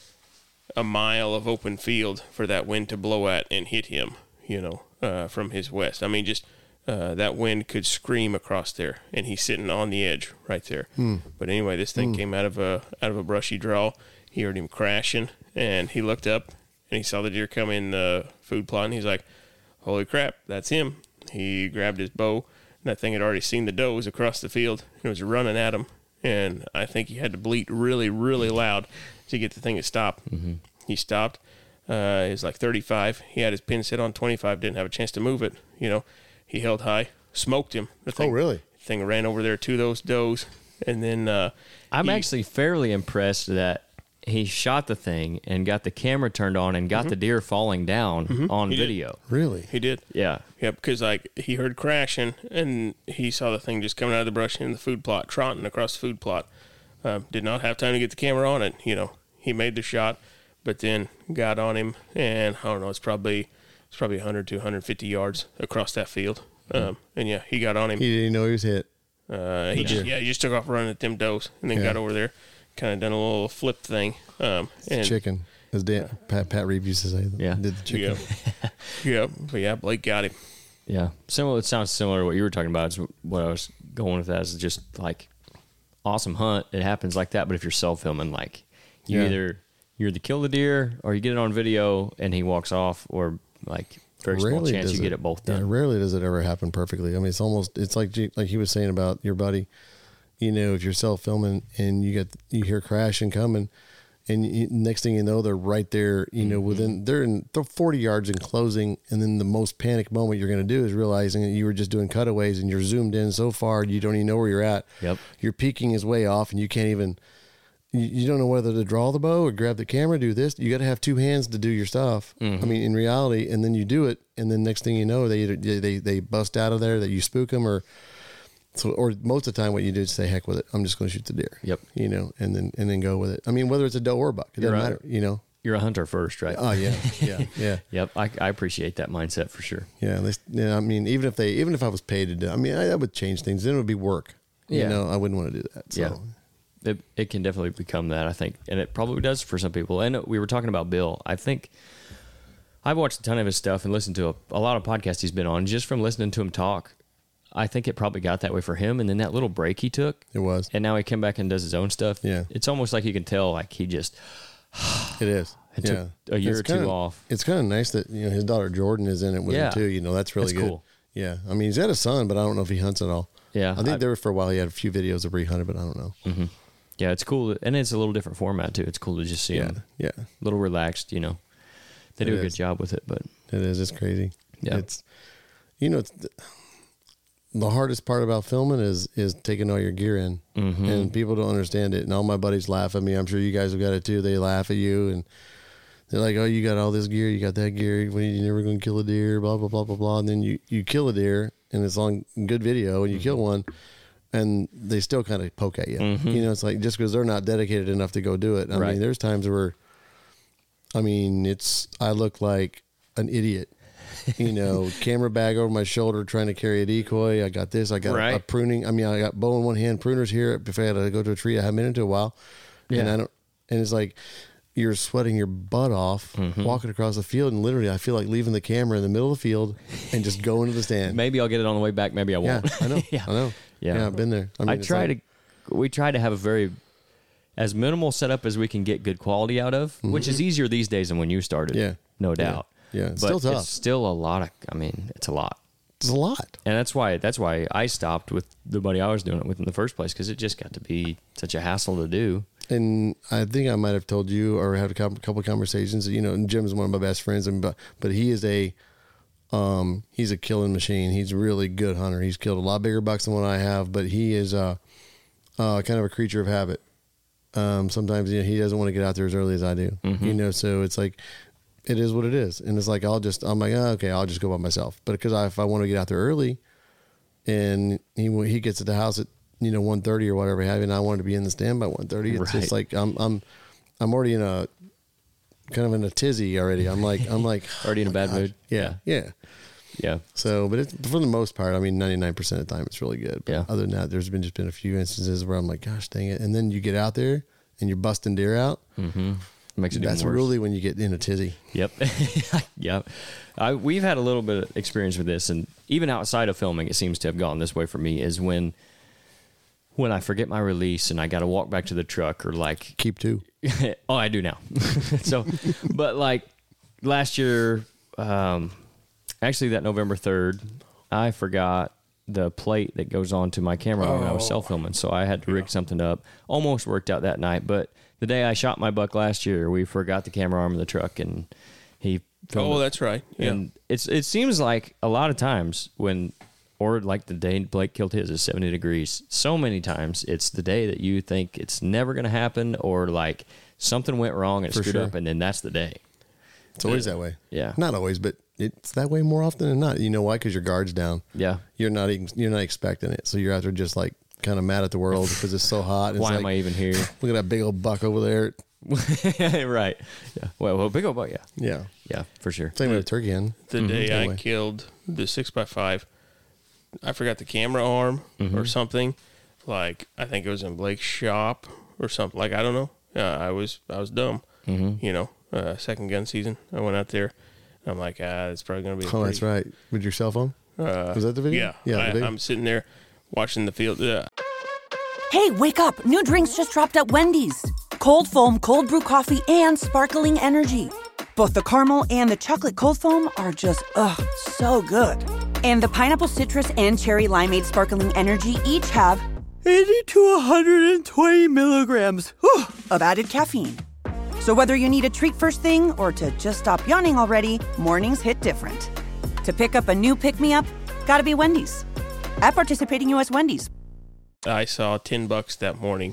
a mile of open field for that wind to blow at and hit him, from his west. I mean, just that wind could scream across there, and he's sitting on the edge right there. But anyway, this thing came out of a brushy draw. He heard him crashing, and he looked up, and he saw the deer come in the food plot, and he's like, holy crap, that's him. He grabbed his bow, and that thing had already seen the does across the field. It was running at him, and I think he had to bleat really, really loud to get the thing to stop. He stopped. It was like 35. He had his pin set on 25, didn't have a chance to move it. He held high, smoked him. The thing, really? The thing ran over there to those does, and then I'm actually fairly impressed that he shot the thing and got the camera turned on and got the deer falling down on video. Really? He did. Yeah. Yeah, because he heard crashing, and he saw the thing just coming out of the brush in the food plot, trotting across the food plot. Did not have time to get the camera on it. He made the shot, but then got on him, and I don't know, it's probably 100 to 150 yards across that field. And yeah, he got on him. He didn't know he was hit. He just took off running at them does, and then got over there, kind of done a little flip thing. And chicken, as Pat Reeves used to say. Yeah, did the chicken. But yeah, Blake got him. Yeah, similar. It sounds similar to what you were talking about. Is what I was going with. That is just like awesome hunt. It happens like that. But if you're self filming, like you either kill the deer or you get it on video and he walks off, or like very small chance you get it both done. Yeah, rarely does it ever happen perfectly. I mean, it's like he was saying about your buddy. If you're self filming and you hear crashing coming, and next thing you know, they're right there. They're 40 yards in closing, and then the most panic moment you're going to do is realizing that you were just doing cutaways and you're zoomed in so far you don't even know where you're at. Yep. Your peaking is way off, and you can't even. You don't know whether to draw the bow or grab the camera, do this. You got to have two hands to do your stuff. I mean, in reality, and then you do it, and then next thing you know, they bust out of there, that you spook them, or most of the time, what you do is say, "Heck with it, I'm just going to shoot the deer." Yep. And then go with it. I mean, whether it's a doe or a buck, it doesn't matter. You're a hunter first, right? Oh yeah. Yep. I appreciate that mindset for sure. Yeah. I mean, even if I was paid to do, I mean, that would change things. Then it would be work. Yeah. I wouldn't want to do that. So. Yeah. It can definitely become that, I think, and it probably does for some people. And we were talking about Bill. I think I've watched a ton of his stuff and listened to a lot of podcasts he's been on. Just from listening to him talk, I think it probably got that way for him. And then that little break he took, it was, and now he came back and does his own stuff. Yeah, it's almost like you can tell, like he just. It is. It took a year or two off. It's kind of nice that his daughter Jordan is in it with him too. That's really good. Cool. Yeah, I mean, he's got a son, but I don't know if he hunts at all. Yeah, I think there for a while he had a few videos of where he hunted, but I don't know. Mm-hmm. Yeah, it's cool, and it's a little different format too. It's cool to just see him, a little relaxed. They do a good job with it, but it is. It's crazy. Yeah, it's it's the hardest part about filming is taking all your gear in, and people don't understand it. And all my buddies laugh at me. I'm sure you guys have got it too. They laugh at you, and they're like, "Oh, you got all this gear, you got that gear. When you're never going to kill a deer, blah blah blah blah blah." And then you kill a deer, and it's on good video, and you kill one. And they still kind of poke at you. It's like just because they're not dedicated enough to go do it. I mean, there's times where, I look like an idiot. Camera bag over my shoulder trying to carry a decoy. I got this. I got a pruning. I mean, I got bow in one hand, pruners here. If I had to go to a tree, I haven't been into a while. Yeah. And it's like you're sweating your butt off walking across the field, and literally I feel like leaving the camera in the middle of the field and just going to the stand. Maybe I'll get it on the way back. Maybe I won't. Yeah, I know. I know. Yeah, I've been there. I mean, we try to have a very as minimal setup as we can get good quality out of, which is easier these days than when you started. Yeah, no doubt. Yeah, it's still tough. It's still a lot of. I mean, it's a lot. It's a lot, and that's why I stopped with the buddy I was doing it with in the first place, because it just got to be such a hassle to do. And I think I might have told you or had a couple of conversations. And Jim is one of my best friends, but he is he's a killing machine. He's a really good hunter. He's killed a lot bigger bucks than what I have, but he is kind of a creature of habit. Sometimes he doesn't want to get out there as early as I do. So it's like it is what it is, and it's like I'm like, oh, okay, I'll just go by myself. But because if I want to get out there early, and he gets at the house at 1:30 or whatever have you, and I wanted to be in the stand by 1:30. It's just like I'm already in a kind of in a tizzy already. I'm like already in a bad mood. Yeah. So, but for the most part, I mean, 99% of the time, it's really good. But yeah. Other than that, there's just been a few instances where I'm like, gosh, dang it. And then you get out there and you're busting deer out. Mm-hmm. Makes it even worse. That's really when you get in a tizzy. Yep. Yep. We've had a little bit of experience with this, and even outside of filming, it seems to have gone this way for me, is when I forget my release and I got to walk back to the truck, or like... Keep two. Oh, I do now. So, but like last year, actually that November 3rd, I forgot the plate that goes onto my camera when I was self-filming, so I had to rig something up. Almost worked out that night, but the day I shot my buck last year, we forgot the camera arm in the truck, and he filmed it. That's right. Yeah. And it seems like a lot of times when, or like the day Blake killed his is 70 degrees, so many times it's the day that you think it's never going to happen, or like something went wrong and it screwed up, and then that's the day. It's always that way. Yeah. Not always, but it's that way more often than not. You know why? Because your guard's down. Yeah. You're not expecting it, so you're out there just like kind of mad at the world because it's so hot. Why it's am I even here? Look at that big old buck over there. Right. Yeah. Well, big old buck. Yeah. Yeah. Yeah, for sure. Same with a turkey hen. The day I killed the 6x5, I forgot the camera arm or something. Like, I think it was in Blake's shop or something. Like, I don't know. I was dumb. You know, second gun season. I went out there. I'm like, it's probably going to be that's right. With your cell phone? Was that the video? Yeah. The video? I'm sitting there watching the field. Hey, wake up. New drinks just dropped at Wendy's. Cold foam, cold brew coffee, and sparkling energy. Both the caramel and the chocolate cold foam are just, so good. And the pineapple citrus and cherry limeade sparkling energy each have 80 to 120 milligrams of added caffeine. So whether you need a treat first thing or to just stop yawning already, mornings hit different. To pick up a new pick-me-up, gotta be Wendy's. At participating U.S. Wendy's. I saw 10 bucks that morning,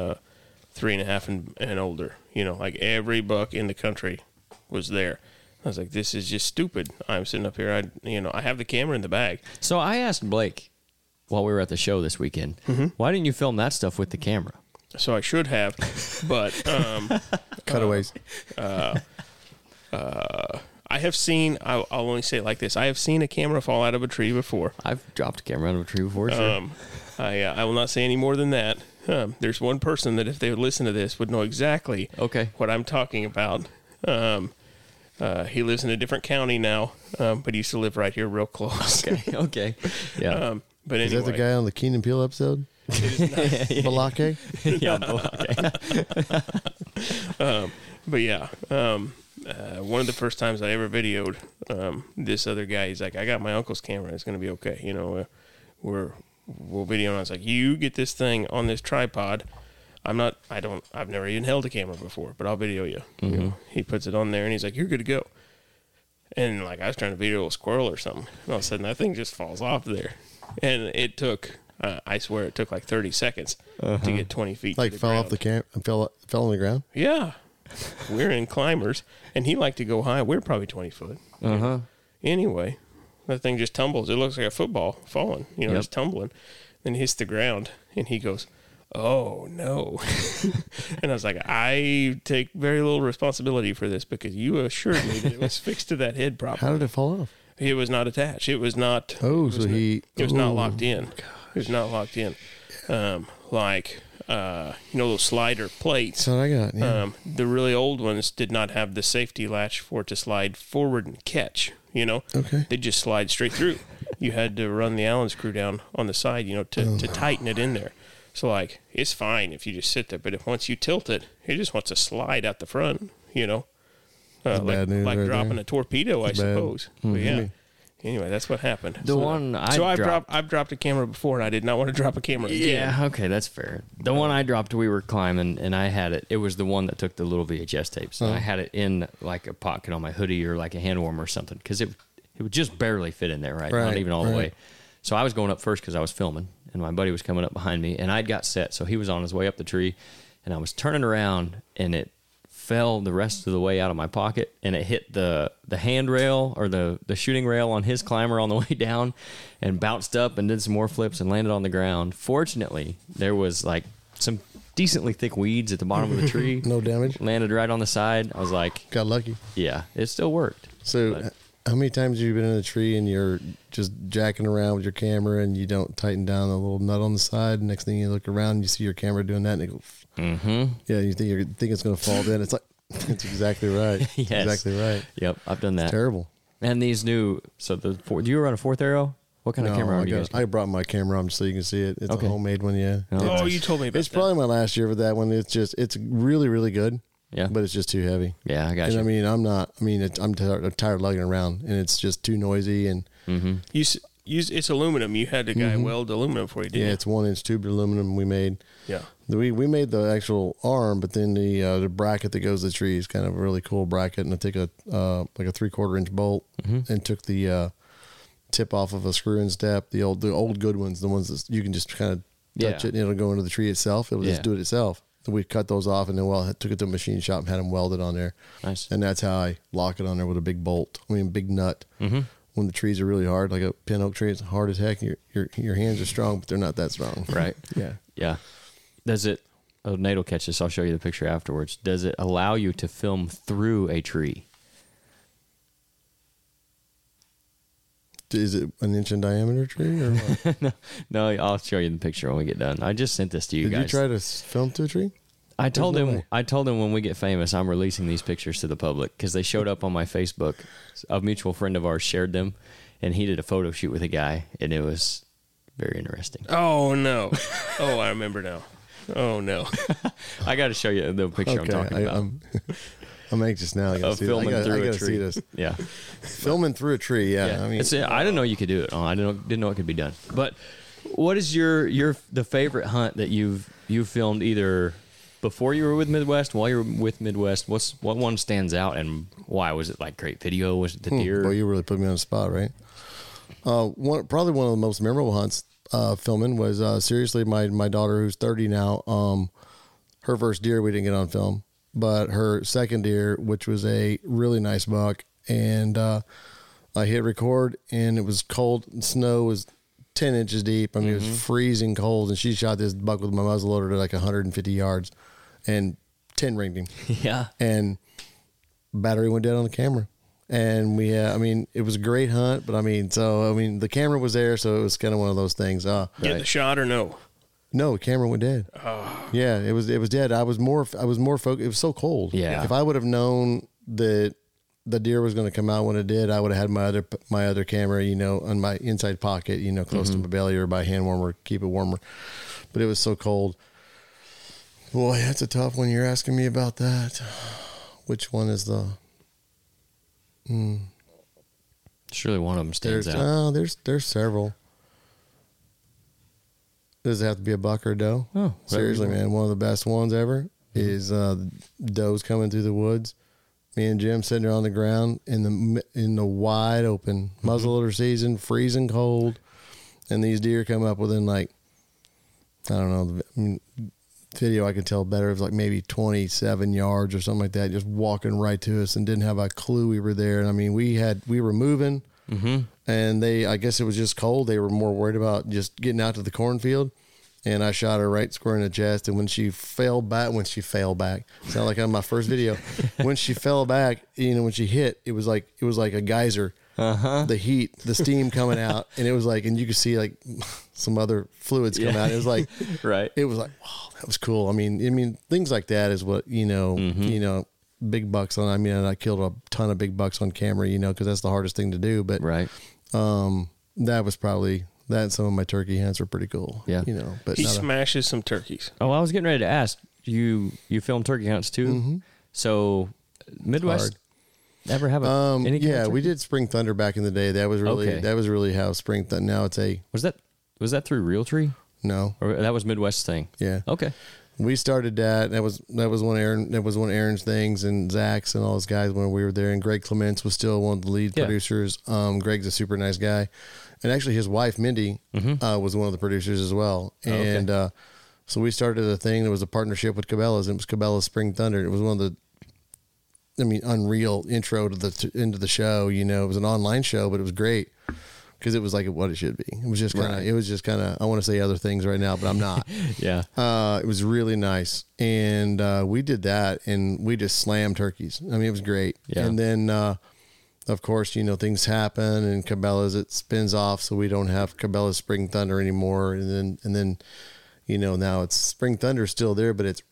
3.5 and older. You know, like every buck in the country was there. I was like, this is just stupid. I'm sitting up here. I have the camera in the bag. So I asked Blake while we were at the show this weekend, why didn't you film that stuff with the camera? So I should have, but cutaways. I have seen. I'll only say it like this: I have seen a camera fall out of a tree before. I've dropped a camera out of a tree before. Sure. I will not say any more than that. There's one person that if they would listen to this would know exactly what I'm talking about. He lives in a different county now, but he used to live right here real close. Okay. Yeah. But anyway. Is that the guy on the Keen and Peele episode? Balake? Yeah, Balake. But yeah, one of the first times I ever videoed this other guy, he's like, I got my uncle's camera. It's going to be okay. You know, we'll video. And I was like, you get this thing on this tripod. I've never even held a camera before, but I'll video you. You know, he puts it on there and he's like, you're good to go. And like, I was trying to video a squirrel or something. And all of a sudden that thing just falls off there. And it took, I swear it took like 30 seconds to get 20 feet. Like to the fell ground. off the camp and fell on the ground? Yeah. We're in climbers and he liked to go high. We're probably 20 foot. Anyway, that thing just tumbles. It looks like a football falling, just tumbling. Then hits the ground and he goes, oh no. And I was like, I take very little responsibility for this because you assured me that it was fixed to that head properly. How did it fall off? It was not attached. It was not. Oh, it was not locked in. Gosh. It was not locked in. Those slider plates. That's what I got. Yeah. The really old ones did not have the safety latch for it to slide forward and catch. Okay. They just slide straight through. You had to run the Allen screw down on the side, to tighten it in there. So like, it's fine if you just sit there, but if once you tilt it, it just wants to slide out the front. Bad news like right dropping there. a torpedo, I Bad. suppose. But yeah. Anyway, that's what happened. I've dropped a camera before, and I did not want to drop a camera again. Yeah, okay, that's fair. The one I dropped, we were climbing, and I had it. It was the one that took the little VHS tapes. And I had it in like a pocket on my hoodie or like a hand warmer or something because it would just barely fit in there, right? Not even all the way. So I was going up first because I was filming, and my buddy was coming up behind me, and I'd got set, so he was on his way up the tree, and I was turning around, and it fell the rest of the way out of my pocket, and it hit the handrail or the shooting rail on his climber on the way down, and bounced up and did some more flips and landed on the ground. Fortunately, there was like some decently thick weeds at the bottom of the tree. No damage. Landed right on the side. I was like, got lucky. Yeah, it still worked. So how many times have you been in a tree and you're just jacking around with your camera and you don't tighten down the little nut on the side? Next thing you look around and you see your camera doing that and it goes, yeah, you think it's going to fall in. It's like, that's exactly right. Yes. Exactly right. Yep, I've done that. It's terrible. And these new, do you run a 4th Arrow? What kind of camera are you guys? I brought my camera on so you can see it. It's a homemade one, yeah. Oh, you told me about It's probably my last year with that one. It's really, really good. Yeah. But it's just too heavy. Yeah, I got you. I mean, I'm tired of lugging around, and it's just too noisy. And it's aluminum. You had the guy weld aluminum for you, didn't you? Yeah, it's 1-inch tubed aluminum we made. Yeah. We made the actual arm, but then the bracket that goes to the tree is kind of a really cool bracket, and I take a 3/4 inch bolt and took the tip off of a screw and step, the old good ones, the ones that you can just kind of touch it and it'll go into the tree itself. It'll just do it itself. So we cut those off and then took it to a machine shop and had them welded on there. Nice. And that's how I lock it on there with a big bolt. Big nut. When the trees are really hard, like a pin oak tree, it's hard as heck. Your hands are strong, but they're not that strong. Right. Yeah. Yeah. Does it? Oh, Nate will catch this. I'll show you the picture afterwards. Does it allow you to film through a tree? Is it an inch in diameter tree or what? No, I'll show you the picture when we get done. I just sent this to you guys. Did you try to film to a tree? I told no him. way. I told him when we get famous, I'm releasing these pictures to the public because they showed up on my Facebook. A mutual friend of ours shared them, and he did a photo shoot with a guy, and it was very interesting. Oh no! Oh, I remember now. Oh no! I got to show you the picture I'm talking about. I'm anxious now. I gotta see filming this. through I a gotta tree. see this. Yeah, Filming through a tree. Yeah. I mean, I didn't know you could do it. I didn't know it could be done. But what is the favorite hunt that you've filmed either before you were with Midwest, while you were with Midwest? What one stands out and why? Was it like great video? Was it the deer? Well, you really put me on the spot, right? Probably one of the most memorable hunts filming was seriously my daughter who's 30 now. Her first deer we didn't get on film. But her second deer, which was a really nice buck, and I hit record, and it was cold. And snow was 10 inches deep. I mean, it was freezing cold, and she shot this buck with my muzzleloader to like 150 yards, and 10 ringed him. Yeah. And battery went dead on the camera. And it was a great hunt, but the camera was there, so it was kind of one of those things. Get the shot or no? No, the camera went dead. Oh. Yeah, it was dead. I was more focused. It was so cold. Yeah. If I would have known that the deer was going to come out when it did, I would have had my other camera, on my inside pocket, close to my belly or by hand warmer, keep it warmer. But it was so cold. Boy, that's a tough one. You're asking me about that. Which one is the? Surely one of them stands out. Oh, there's several. Does it have to be a buck or a doe? Oh, seriously, man. One of the best ones ever is does coming through the woods. Me and Jim sitting there on the ground in the wide open muzzleloader season, freezing cold, and these deer come up within like, I don't know, video I could tell better. It was like maybe 27 yards or something like that, just walking right to us and didn't have a clue we were there. And I mean, we were moving. And I guess it was just cold. They were more worried about just getting out to the cornfield. And I shot her right square in the chest. And when she fell back, sound like on my first video, when she fell back, when she hit, it was like a geyser. The heat, the steam coming out, and it was like, and you could see like some other fluids come out. It was like, right. It was like, wow, that was cool. I mean, things like that is what big bucks on. I mean, I killed a ton of big bucks on camera, because that's the hardest thing to do. But right. That was probably that. And some of my turkey hunts were pretty cool. Yeah. But he smashes some turkeys. Oh, I was getting ready to ask you film turkey hunts too. So Midwest ever have any? Yeah, we did Spring Thunder back in the day. That was really how Spring Thunder. Now it's was that through Realtree? No, or that was Midwest thing. Yeah. Okay. We started that. That was one of Aaron's things, and Zach's and all those guys when we were there. And Greg Clements was still one of the lead producers. Greg's a super nice guy, and actually his wife Mindy was one of the producers as well. And so we started a thing that was a partnership with Cabela's, and it was Cabela's Spring Thunder. It was one of the unreal intro to into the show. You know, it was an online show, but it was great because it was like what it should be. It was just kind of, I want to say other things right now, but I'm not. Yeah. It was really nice. And we did that and we just slammed turkeys. I mean, it was great. Yeah. And then, of course, you know, things happen and Cabela's, it spins off. So we don't have Cabela's Spring Thunder anymore. And then, you know, now it's Spring Thunder still there, but it's,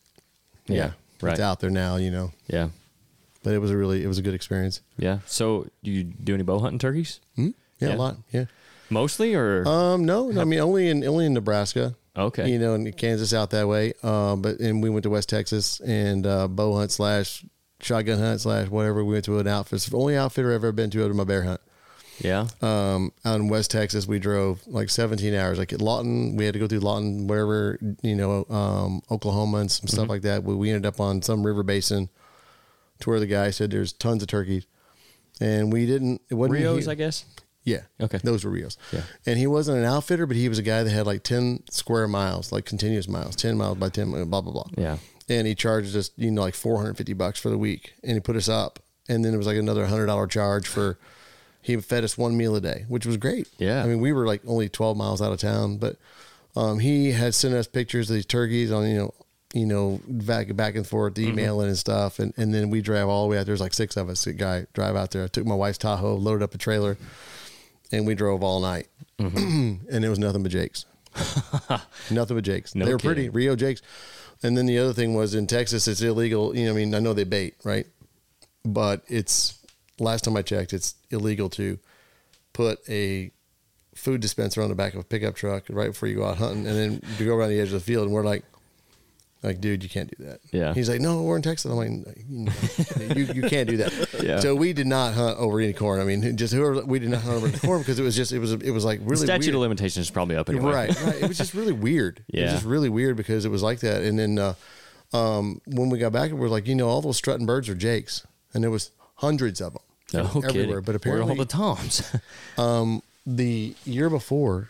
it's out there now, you know. Yeah. But it was a good experience. Yeah. So do you do any bow hunting turkeys? Yeah, a lot. Yeah. Mostly or? No, I mean, only in Nebraska. Okay. You know, in Kansas out that way. And we went to West Texas and bow hunt / shotgun hunt / whatever. We went to an outfit. It's the only outfitter I've ever been to other than my bear hunt. Yeah. Out in West Texas, we drove like 17 hours. Like at Lawton, we had to go through Lawton, wherever, you know, Oklahoma and some stuff like that. We ended up on some river basin to where the guy said there's tons of turkeys. And we didn't. It wasn't Rios, I guess. Yeah. Okay. Those were Rios. Yeah. And he wasn't an outfitter, but he was a guy that had like 10 square miles, like continuous miles, 10 miles by 10, blah, blah, blah. Yeah. And he charged us, you know, like $450 for the week. And he put us up. And then it was like another $100 charge for, he fed us one meal a day, which was great. Yeah. I mean, we were like only 12 miles out of town, but he had sent us pictures of these turkeys on, you know, back and forth, emailing and stuff. And then we drive all the way out. There's like 6 of us, a guy drive out there. I took my wife's Tahoe, loaded up a trailer, and we drove all night. And it was nothing but jakes. Nothing but jakes. No they were kidding. pretty, Rio jakes. And then the other thing was in Texas, it's illegal. You know, I mean, I know they bait, right? But last time I checked, it's illegal to put a food dispenser on the back of a pickup truck right before you go out hunting and then to go around the edge of the field. And we're like, dude, you can't do that. Yeah. He's like, no, we're in Texas. I'm like, you can't do that. Yeah. So we did not hunt over any corn. I mean, we did not hunt over the corn because it was like really Statute weird. of limitations is probably up anyway. Right. It was just really weird. Yeah. It was just really weird because it was like that. And then when we got back, we were like, you know, all those strutting birds are jakes. And there was hundreds of them. No everywhere. kidding. But apparently all the toms. the year before,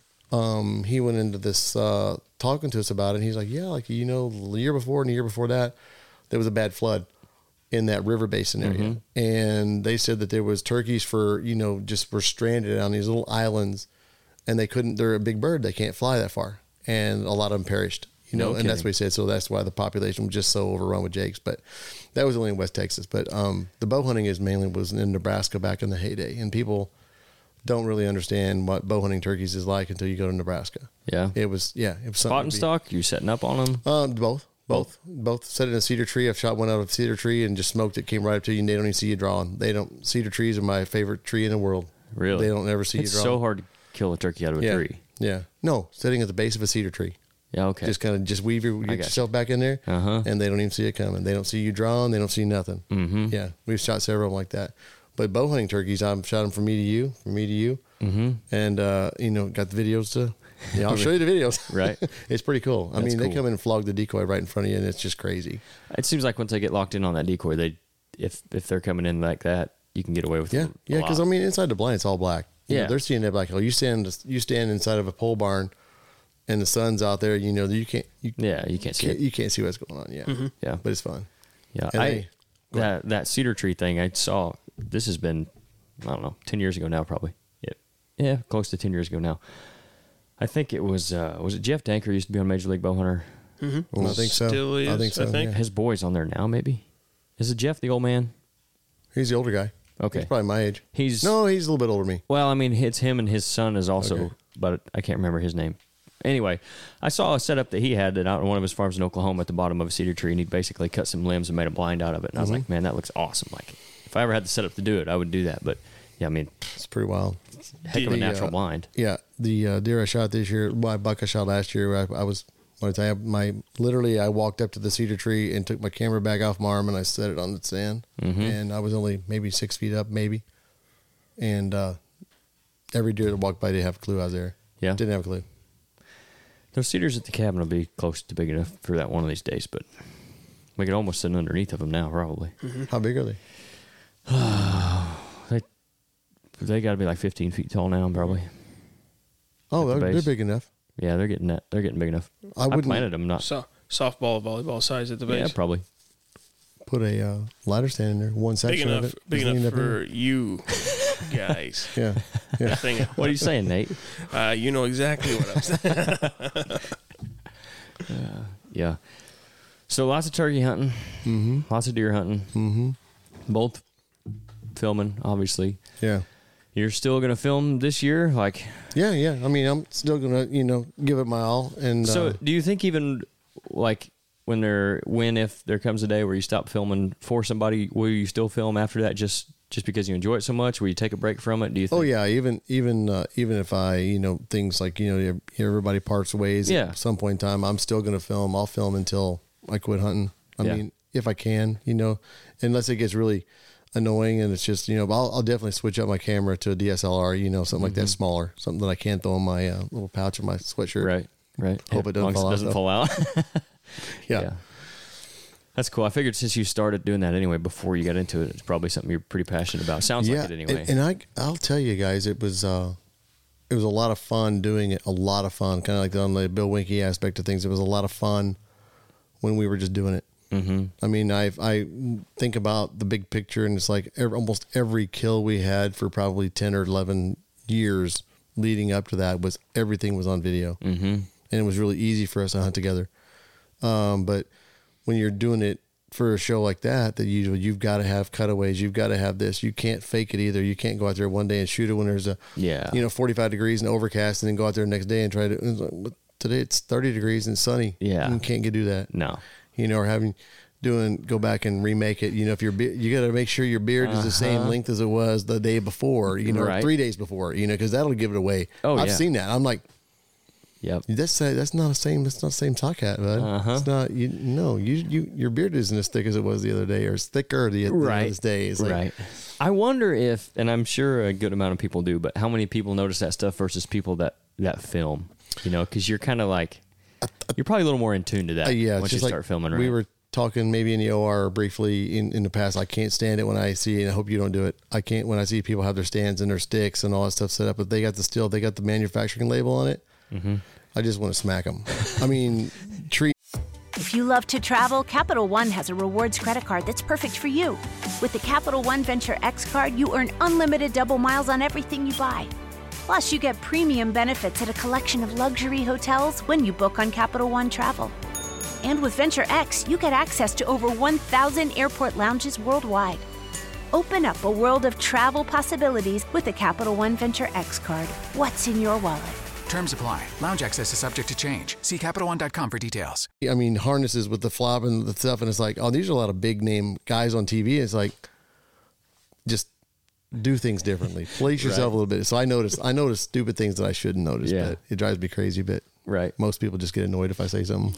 he went into this talking to us about it. And he's like, yeah, like, you know, the year before and the year before that, there was a bad flood in that river basin area. And they said that there was turkeys just were stranded on these little islands and they're a big bird. They can't fly that far. And a lot of them perished, you know, and that's what he said. So that's why the population was just so overrun with jakes. But that was only in West Texas. But the bow hunting was in Nebraska back in the heyday. And people don't really understand what bow hunting turkeys is like until you go to Nebraska. Yeah. It was something. Spot and stock? You setting up on them? Both set it in a cedar tree. I've shot one out of a cedar tree and just smoked it, came right up to you, and they don't even see you drawing. Cedar trees are my favorite tree in the world. Really? They don't ever see you drawing. It's so hard to kill a turkey out of a tree. Yeah. No, sitting at the base of a cedar tree. Yeah, okay. Just kind of weave yourself back in there, and they don't even see it coming. They don't see you drawing. They don't see nothing. Mm-hmm. Yeah, we've shot several of them like that. But bow hunting turkeys, I've shot them from me to you, and got the videos to. Yeah, I'll show you the videos. Right, it's pretty cool. I mean, they come in and flog the decoy right in front of you, and it's just crazy. It seems like once they get locked in on that decoy, if they're coming in like that, you can get away with it. Yeah, because I mean, inside the blind, it's all black. You know, they're seeing that black hole. You stand inside of a pole barn, and the sun's out there. You know, you can't. You can't see it. You can't see what's going on. Yeah, yeah, but it's fun. Yeah, that cedar tree thing I saw. This has been, I don't know, 10 years ago now, probably. Yeah, close to 10 years ago now. I think it was it Jeff Danker used to be on Major League Bowhunter? Mm-hmm. I think so. Still is, I think so. Yeah. His boy's on there now, maybe. Is it Jeff, the old man? He's the older guy. Okay. He's probably my age. He's a little bit older than me. Well, I mean, it's him and his son is also, but I can't remember his name. Anyway, I saw a setup that he had out on one of his farms in Oklahoma at the bottom of a cedar tree, and he basically cut some limbs and made a blind out of it. And I was like, man, that looks awesome. Like, if I ever had the setup to do it, I would do that. But yeah, I mean, it's pretty wild. Heck of a natural blind. Yeah, the deer I shot this year, buck I shot last year. I walked up to the cedar tree and took my camera bag off my arm and I set it on the stand, and I was only maybe 6 feet up, and every deer that walked by didn't have a clue I was there. Yeah, didn't have a clue. Those cedars at the cabin will be close to big enough for that one of these days, but we could almost sit underneath of them now, probably. Mm-hmm. How big are they? They got to be like 15 feet tall now, probably. Oh, they're big enough. Yeah, they're getting that. They're getting big enough. I planted them, not softball, volleyball size at the base. Yeah, probably. put a ladder stand in there. One section of it. Big enough for you guys. Yeah. What are you saying, Nate? You know exactly what I'm saying. Yeah. So lots of turkey hunting. Mm-hmm. Lots of deer hunting. Mm-hmm. Both filming, obviously. Yeah. You're still going to film this year? Yeah. I mean, I'm still going to, give it my all. And so do you think even if there comes a day where you stop filming for somebody, will you still film after that just because you enjoy it so much? Will you take a break from it? Do you think? Oh yeah. Even if I, things like, everybody parts ways at some point in time, I'm still going to film. I'll film until I quit hunting. I mean, if I can, unless it gets really annoying and it's just, I'll definitely switch up my camera to a DSLR, something like that, smaller, something that I can throw in my little pouch of my sweatshirt. Right. Hope it doesn't fall out. Yeah. That's cool. I figured since you started doing that anyway, before you got into it, it's probably something you're pretty passionate about. Sounds like it anyway. And I'll tell you guys, it was a lot of fun doing it. A lot of fun, kind of like on the Bill Winke aspect of things. It was a lot of fun when we were just doing it. Mm-hmm. I mean, I think about the big picture, and it's like almost every kill we had for probably 10 or 11 years leading up to that everything was on video. Mm-hmm. And it was really easy for us to hunt together. But when you're doing it for a show like that you've got to have cutaways, you've got to have this. You can't fake it either. You can't go out there one day and shoot it when there's 45 degrees and overcast, and then go out there the next day and try to. Today it's 30 degrees and sunny. Yeah, you can't do that. No, or go back and remake it. If you got to make sure your beard is the same length as it was the day before. Or 3 days before. Because that'll give it away. Oh, I've seen that. I'm like. Yep. That's not the same sock hat, bud. It's not. Your beard isn't as thick as it was the other day, or it's thicker this day. It's right. I wonder if, and I'm sure a good amount of people do, but how many people notice that stuff versus people that film? Because you're kind of like, you're probably a little more in tune to that. Once you start filming. Right? We were talking maybe in the OR briefly in the past. I can't stand it when I see, and I hope you don't do it. I can't when I see people have their stands and their sticks and all that stuff set up, but they got the manufacturing label on it. Mm-hmm. I just want to smack them. I mean, If you love to travel, Capital One has a rewards credit card that's perfect for you. With the Capital One Venture X card, you earn unlimited double miles on everything you buy. Plus, you get premium benefits at a collection of luxury hotels when you book on Capital One Travel. And with Venture X, you get access to over 1,000 airport lounges worldwide. Open up a world of travel possibilities with the Capital One Venture X card. What's in your wallet? Terms apply. Lounge access is subject to change. See CapitalOne.com for details. I mean, harnesses with the flop and the stuff, and it's like, oh, these are a lot of big name guys on TV. It's like, just do things differently. Place yourself a little bit. So I notice stupid things that I shouldn't notice, but it drives me crazy. But most people just get annoyed if I say something.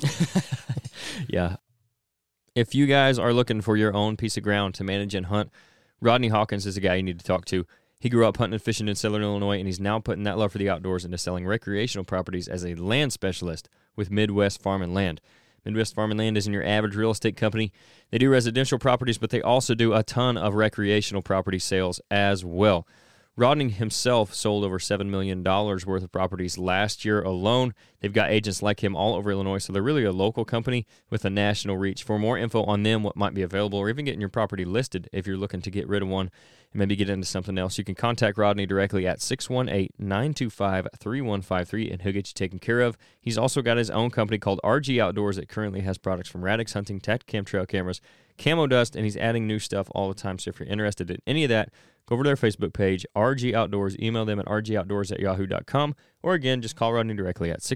Yeah. If you guys are looking for your own piece of ground to manage and hunt, Rodney Hawkins is the guy you need to talk to. He grew up hunting and fishing in Southern Illinois, and he's now putting that love for the outdoors into selling recreational properties as a land specialist with Midwest Farm and Land. Midwest Farm and Land isn't your average real estate company. They do residential properties, but they also do a ton of recreational property sales as well. Rodney himself sold over $7 million worth of properties last year alone. They've got agents like him all over Illinois, so they're really a local company with a national reach. For more info on them, what might be available, or even getting your property listed if you're looking to get rid of one and maybe get into something else, you can contact Rodney directly at 618-925-3153, and he'll get you taken care of. He's also got his own company called RG Outdoors that currently has products from Radix Hunting, Tactacam trail cameras, Camo Dust, and he's adding new stuff all the time. So if you're interested in any of that, go over to their Facebook page, RG Outdoors. Email them at rgoutdoors@yahoo.com. Or again, just call Rodney directly at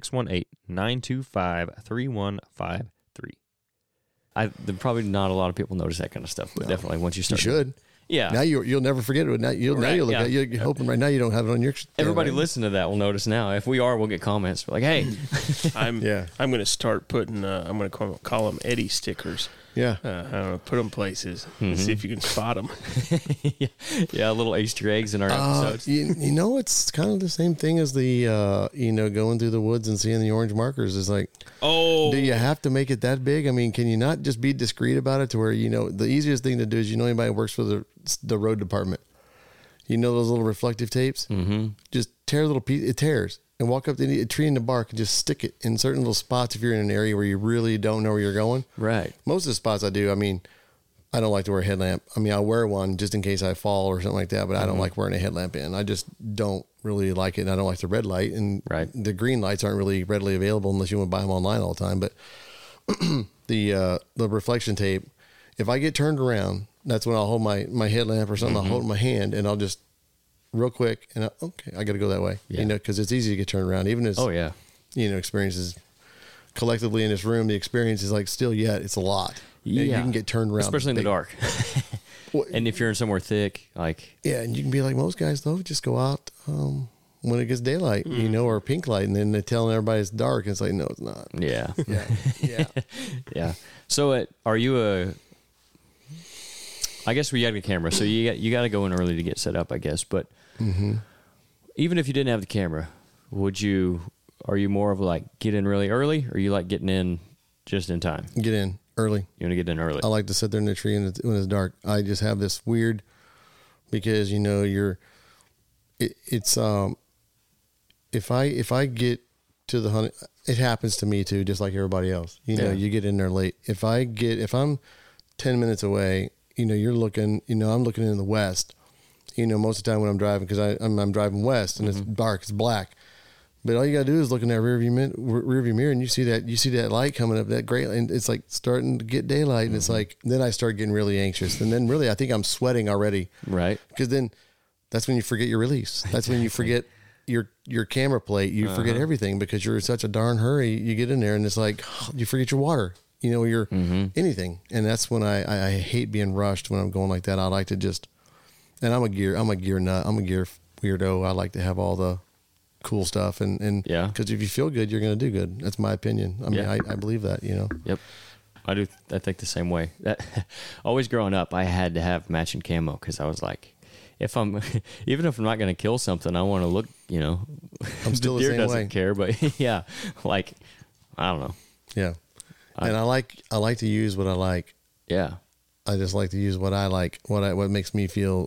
618-925-3153. Probably not a lot of people notice that kind of stuff, but definitely once you start. You should. Yeah. Now you'll never forget it. Now you'll look at it. You're hoping right now you don't have it on your. Everybody listen to that will notice now. If we are, we'll get comments. We're like, hey. I'm going to start putting, I'm going to call them Eddie stickers. Yeah. I don't know, put them places and see if you can spot them. Yeah, little Easter eggs in our episodes. It's kind of the same thing as the, going through the woods and seeing the orange markers. It's like, do you have to make it that big? I mean, can you not just be discreet about it to where, the easiest thing to do is, anybody who works for the road department, those little reflective tapes? Mm-hmm. Just tear a little piece, it tears. And walk up to a tree in the bark and just stick it in certain little spots if you're in an area where you really don't know where you're going. Right. Most of the spots I do, I mean, I don't like to wear a headlamp. I mean, I'll wear one just in case I fall or something like that, but I don't like wearing a headlamp in. I just don't really like it. And I don't like the red light, and the green lights aren't really readily available unless you want to buy them online all the time. But the reflection tape, if I get turned around, that's when I'll hold my headlamp or something. I'll hold it in my hand, and I'll just real quick, and I got to go that way, because it's easy to get turned around. Even as, experiences collectively in this room, the experience is like still yet, it's a lot. Yeah. You can get turned around. Especially in the dark. And if you're in somewhere thick, like... Yeah, and you can be like most guys, though, just go out when it gets daylight, or pink light, and then they're telling everybody it's dark, and it's like, no, it's not. Yeah. Yeah. Yeah. So are you I guess we got a camera, so you got to go in early to get set up, I guess. But even if you didn't have the camera, are you more of like get in really early, or you like getting in just in time? Get in early. You want to get in early? I like to sit there in the tree when it's dark. I just have this weird, because if I get to the hunt, it happens to me too, just like everybody else. You get in there late. If I'm 10 minutes away, you're looking, I'm looking in the west, most of the time when I'm driving, because I'm driving west and it's dark, it's black. But all you gotta do is look in that rearview mirror, and you see that light coming up, that great, and it's like starting to get daylight, and it's like, then I start getting really anxious, and then really I think I'm sweating already, right? Because then that's when you forget your release. That's when you forget your camera plate. You forget everything because you're in such a darn hurry. You get in there, and it's like you forget your water. Your anything, and that's when I hate being rushed when I'm going like that. I like to just, and I'm a gear nut. I'm a gear weirdo. I like to have all the cool stuff, and because if you feel good, you're going to do good. That's my opinion. I mean, I believe that. Yep, I do. I think the same way. That always growing up, I had to have matching camo, because I was like, even if I'm not going to kill something, I want to look. I'm still the deer the same doesn't way. care, but like I don't know. Yeah. And I like to use what I like. Yeah. I just like to use what I like, what makes me feel,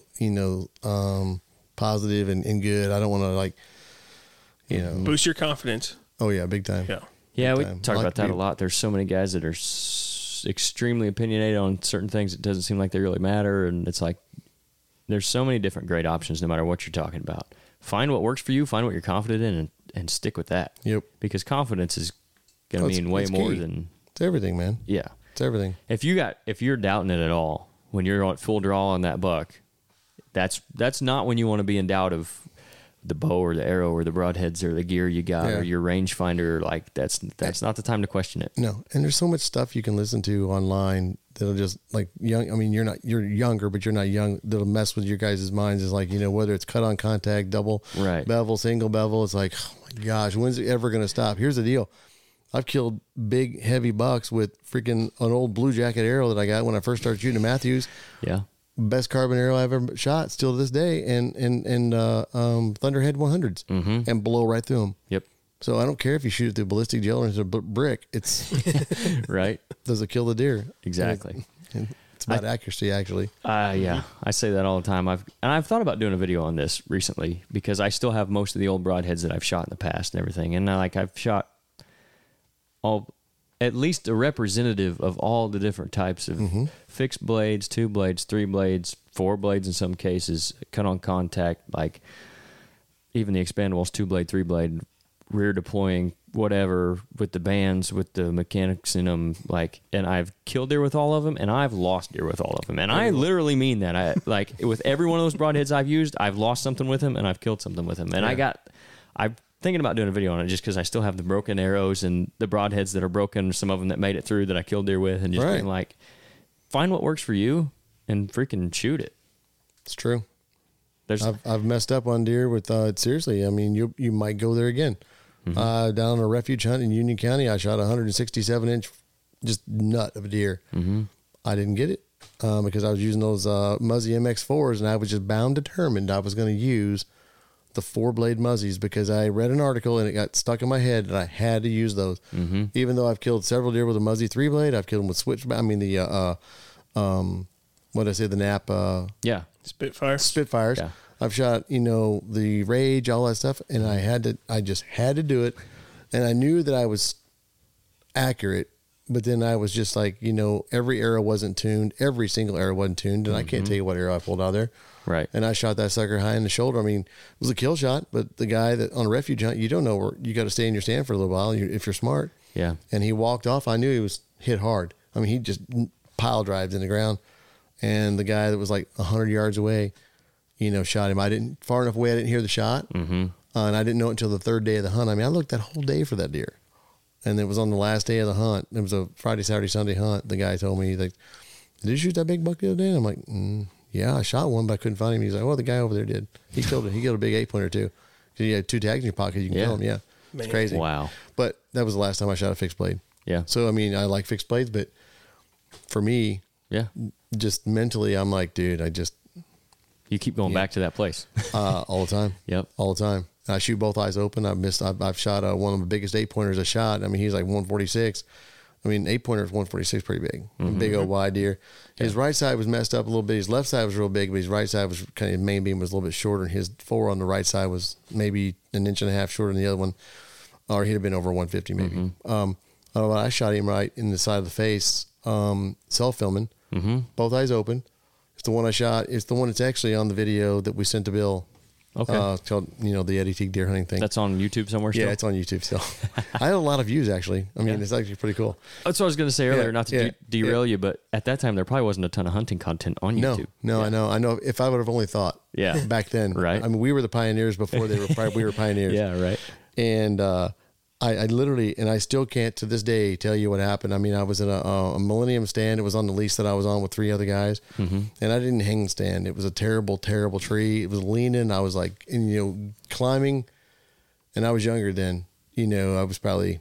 positive and good. I don't want to boost your confidence. Oh yeah, big time. Yeah. Yeah, we talk about that a lot. There's so many guys that are extremely opinionated on certain things. It doesn't seem like they really matter, and it's like there's so many different great options no matter what you're talking about. Find what works for you, find what you're confident in, and stick with that. Yep. Because confidence is going to mean way more key. than... It's everything, man. Yeah. It's everything. If you're doubting it at all, when you're on full draw on that buck, that's not when you want to be in doubt of the bow or the arrow or the broadheads or the gear you got or your rangefinder. Like that's not the time to question it. No. And there's so much stuff you can listen to online that'll just like young. I mean, you're younger, but you're not young. That'll mess with your guys' minds. Is like, whether it's cut on contact, double bevel, single bevel. It's like, oh my gosh, when's it ever going to stop? Here's the deal. I've killed big, heavy bucks with freaking an old Blue Jacket arrow that I got when I first started shooting Matthews. Yeah. Best carbon arrow I've ever shot still to this day. And Thunderhead 100s and blow right through them. Yep. So I don't care if you shoot it through ballistic gel or into a brick. It's right. Does it kill the deer? Exactly. It's about accuracy, actually. Yeah. I say that all the time. I've thought about doing a video on this recently because I still have most of the old broadheads that I've shot in the past and everything. And I've shot at least a representative of all the different types of fixed blades, 2 blades, 3 blades, 4 blades in some cases, cut on contact, like even the expandables, 2 blade, 3 blade, rear deploying, whatever, with the bands, with the mechanics in them, and I've killed deer with all of them, and I've lost deer with all of them, and I literally mean that. With every one of those broadheads I've used, I've lost something with them, and I've killed something with them, and I'm thinking about doing a video on it just because I still have the broken arrows and the broadheads that are broken, some of them that made it through that I killed deer with, and just being like, find what works for you and freaking shoot it. It's true. I've messed up on deer with seriously. I mean, you might go there again. Down on a refuge hunt in Union County, I shot a 167-inch just nut of a deer. I didn't get it because I was using those Muzzy MX4s, and I was just determined I was going to use the 4-blade Muzzies because I read an article and it got stuck in my head and I had to use those. Even though I've killed several deer with a Muzzy 3-blade, I've killed them with switchback. I mean the what did I say? The Nap. Spitfires. Yeah. I've shot the Rage, all that stuff, and I just had to do it, and I knew that I was accurate but then I was just like, every arrow wasn't tuned. Every single arrow wasn't tuned. And I can't tell you what arrow I pulled out of there. Right. And I shot that sucker high in the shoulder. I mean, it was a kill shot, but the guy that on a refuge hunt, you don't know where you got to stay in your stand for a little while if you're smart. Yeah. And he walked off. I knew he was hit hard. I mean, he just pile drived in the ground. And the guy that was like 100 yards away, shot him. I didn't far enough away. I didn't hear the shot. And I didn't know it until the third day of the hunt. I mean, I looked that whole day for that deer. And it was on the last day of the hunt. It was a Friday, Saturday, Sunday hunt. The guy told me, he's like, did you shoot that big buck the other day? And I'm like, yeah, I shot one, but I couldn't find him. He's like, well, the guy over there did. He killed a big 8-pointer too. Because you had 2 tags in your pocket, you can kill him. Yeah. It's crazy. Wow. But that was the last time I shot a fixed blade. Yeah. So, I mean, I like fixed blades, but for me, just mentally, I'm like, dude, you keep going back to that place. all the time. Yep. All the time. I shoot both eyes open. I've shot one of the biggest 8-pointers I shot. I mean, he's like 146. I mean, 8-pointer is 146, pretty big. Big old wide deer. His right side was messed up a little bit. His left side was real big, but his right side was kind of, main beam was a little bit shorter, and his 4 on the right side was maybe 1.5 inches shorter than the other one, or he'd have been over 150 maybe. I shot him right in the side of the face, self-filming, both eyes open. It's the one I shot. It's the one that's actually on the video that we sent to Bill. Okay. It's called, the Eddie Teague deer hunting thing. That's on YouTube somewhere still? Yeah, it's on YouTube still. I had a lot of views, actually. I mean, it's actually pretty cool. That's what I was going to say earlier, not to derail you, but at that time, there probably wasn't a ton of hunting content on YouTube. No, I know. If I would have only thought back then. Right. I mean, we were the pioneers before we were pioneers. Yeah, right. And I literally, and I still can't to this day tell you what happened. I mean, I was in a Millennium stand. It was on the lease that I was on with 3 other guys, and I didn't hang stand. It was a terrible, terrible tree. It was leaning. I was like, climbing, and I was younger then. I was probably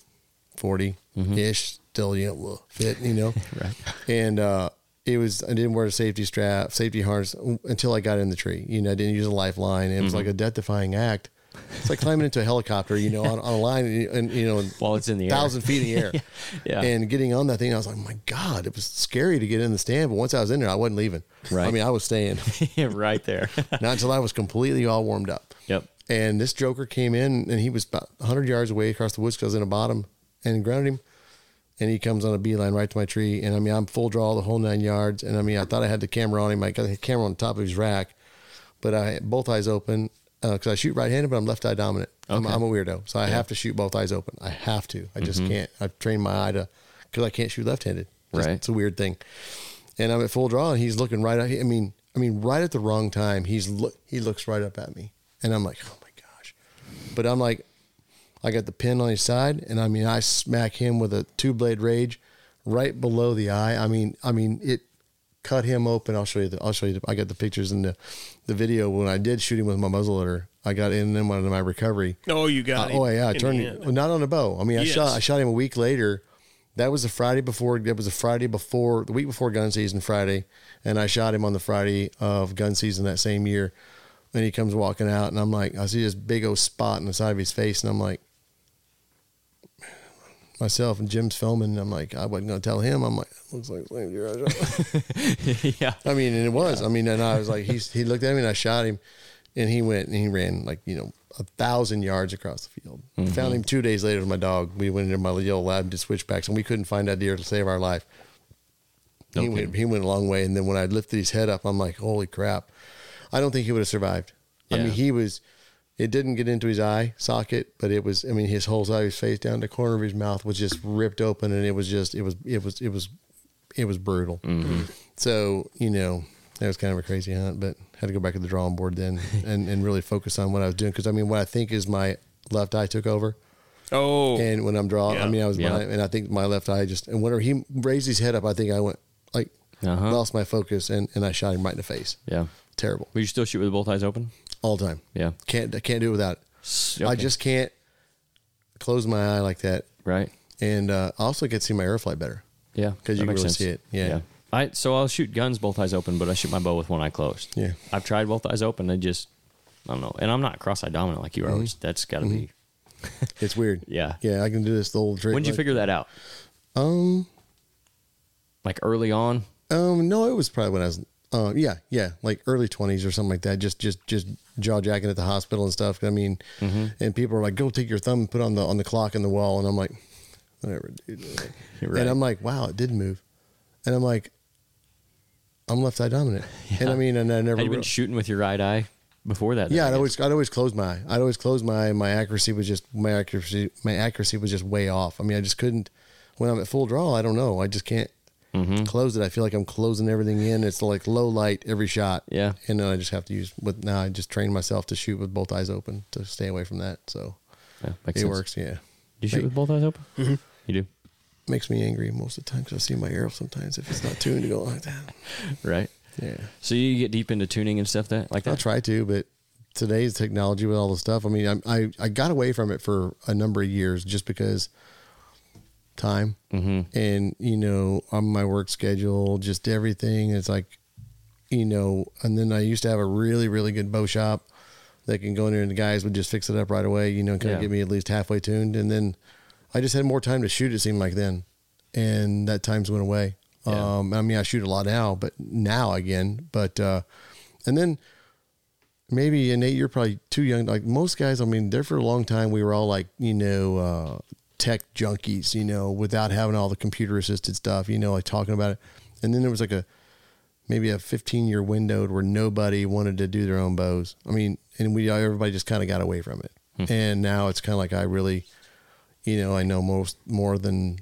40-ish, still, fit, Right. And it was, I didn't wear a safety harness until I got in the tree. I didn't use a lifeline. It was like a death-defying act. It's like climbing into a helicopter, on a line, and while it's in the 1,000 feet in the air, yeah. And getting on that thing, I was like, oh my God, it was scary to get in the stand. But once I was in there, I wasn't leaving. Right. I mean, I was staying right there. Not until I was completely all warmed up. Yep. And this joker came in, and he was about 100 yards away across the woods because I was in a bottom and grounded him. And he comes on a beeline right to my tree. And I mean, I'm full draw the whole 9 yards. And I mean, I thought I had the camera on him. I got the camera on top of his rack, but I had both eyes open. Because I shoot right-handed, but I'm left eye dominant. Okay. I'm a weirdo, so I have to shoot both eyes open. I have to. I just can't. I've trained my eye because I can't shoot left-handed. Right. It's a weird thing. And I'm at full draw, and he's looking right at. I mean, right at the wrong time. He looks right up at me, and I'm like, oh my gosh. But I'm like, I got the pin on his side, and I mean, I smack him with a 2-blade rage right below the eye. I mean, it cut him open. I'll show you. I got the pictures in the video when I did shoot him with my muzzleloader. I got in and then went into my recovery. Oh, you got him. Oh yeah, I turned him, not on a bow. I mean, Yes. I shot him a week later. That was the Friday before. That was the week before gun season Friday, and I shot him on the Friday of gun season that same year. And he comes walking out, and I'm like, I see this big old spot in the side of his face, and I'm like, myself and Jim's filming, and I'm like, I wasn't going to tell him. I'm like, looks like the same deer I shot. Yeah. I mean, and it was. I mean, and I was like, he looked at me, and I shot him, and he went and he ran like 1,000 yards across the field. Found him 2 days later with my dog. We went into my yellow lab to switchbacks, and we couldn't find that deer to save our life. He went a long way, and then when I lifted his head up, I'm like, holy crap! I don't think he would have survived. Yeah. I mean, it didn't get into his eye socket, but it was. I mean, his whole side of his face down the corner of his mouth was just ripped open, and it was brutal. So that was kind of a crazy hunt, but had to go back to the drawing board then and really focus on what I was doing. Because I mean, what I think is my left eye took over. Oh, And when I'm drawing, I mean, I was and I think my left eye and whenever he raised his head up, I think I went like lost my focus and I shot him right in the face. Yeah. Terrible. Would you still shoot with both eyes open? All the time. Yeah. I can't do it without it. Okay. I just can't close my eye like that. Right. And I also get to see my air flight better. Yeah. Because you can really see it. Yeah. So I'll shoot guns both eyes open, but I shoot my bow with one eye closed. Yeah. I've tried both eyes open. I don't know. And I'm not cross-eye dominant like you are. That's got to be. It's weird. Yeah. Yeah, I can do this the old trick. When did you figure that out? Like early on? No, it was probably when I was like early 20s or something like that. Just jaw jacking at the hospital and stuff. I mean, and people are like, "Go take your thumb and put on the clock in the wall," and I'm like, whatever, dude. Right. And I'm like, wow, it did move. And I'm like, I'm left eye domainant. Yeah. And I mean, and I never. Had you been shooting with your right eye before that? Yeah, I'd always close my eye. I'd always close my eye. My accuracy was just way off. I mean, I just couldn't. When I'm at full draw, I don't know. I just can't close it. I feel like I'm closing everything in. It's like low light every shot. Yeah. And then I just have to use. But now I just train myself to shoot with both eyes open to stay away from that. So makes it sense. works. Yeah. You shoot with both eyes open? Mm-hmm. You do. Makes me angry most of the time because I see my arrow sometimes if it's not tuned to go like that. Right. Yeah. So you get deep into tuning and stuff like that? I'll try to, but today's technology with all the stuff, I mean, I got away from it for a number of years just because time and, on my work schedule, just everything. It's like, and then I used to have a really, really good bow shop that can go in there and the guys would just fix it up right away, kind of get me at least halfway tuned. And then I just had more time to shoot, it seemed like then. And that time's went away. Yeah. I mean, I shoot a lot now, and then maybe Nate, you're probably too young. Like most guys, I mean, there for a long time, we were all like, tech junkies, without having all the computer assisted stuff, like talking about it. And then there was like maybe a 15-year window where nobody wanted to do their own bows. I mean, and everybody just kind of got away from it. And now it's kind of like I really, I know more than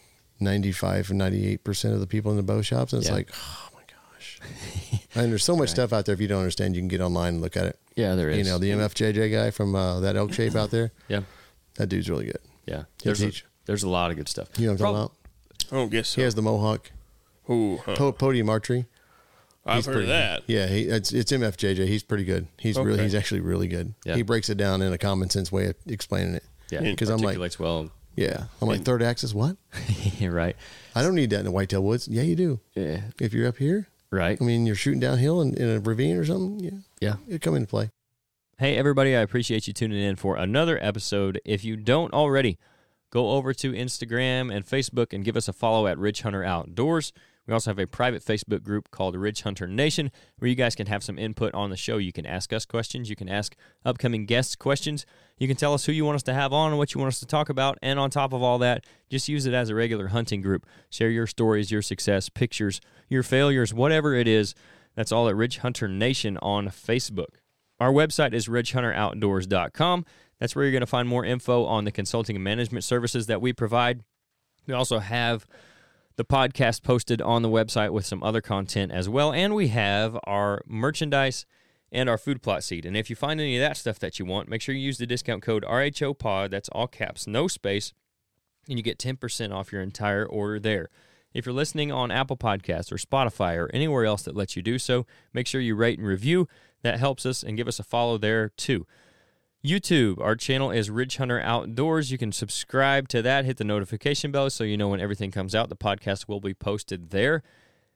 95 and 98% of the people in the bow shops. And it's like, oh my gosh. And there's so much stuff out there. If you don't understand, you can get online and look at it. Yeah, there is. The MFJJ guy from that Elk Shape out there. Yeah. That dude's really good. Yeah. There's a lot of good stuff. You know what I'm talking about? I don't guess so. He has the Mohawk. Ooh, Podium archery. I've heard of that. Yeah, it's MFJJ. He's pretty good. He's actually really good. Yeah. He breaks it down in a common sense way of explaining it. Yeah, because I'm like, well. Yeah, I'm like third axis. What? Right. I don't need that in the whitetail woods. Yeah, you do. Yeah. If you're up here, right. I mean, you're shooting downhill in a ravine or something. Yeah. It'd come into play. Hey, everybody, I appreciate you tuning in for another episode. If you don't already, go over to Instagram and Facebook and give us a follow at Ridge Hunter Outdoors. We also have a private Facebook group called Ridge Hunter Nation where you guys can have some input on the show. You can ask us questions. You can ask upcoming guests questions. You can tell us who you want us to have on and what you want us to talk about. And on top of all that, just use it as a regular hunting group. Share your stories, your success, pictures, your failures, whatever it is. That's all at Ridge Hunter Nation on Facebook. Our website is ridgehunteroutdoors.com. That's where you're going to find more info on the consulting and management services that we provide. We also have the podcast posted on the website with some other content as well, and we have our merchandise and our food plot seed. And if you find any of that stuff that you want, make sure you use the discount code RHOPOD, that's all caps, no space, and you get 10% off your entire order there. If you're listening on Apple Podcasts or Spotify or anywhere else that lets you do so, make sure you rate and review. That helps us, and give us a follow there too. YouTube, our channel is Ridge Hunter Outdoors. You can subscribe to that, hit the notification bell so you know when everything comes out. The podcast will be posted there,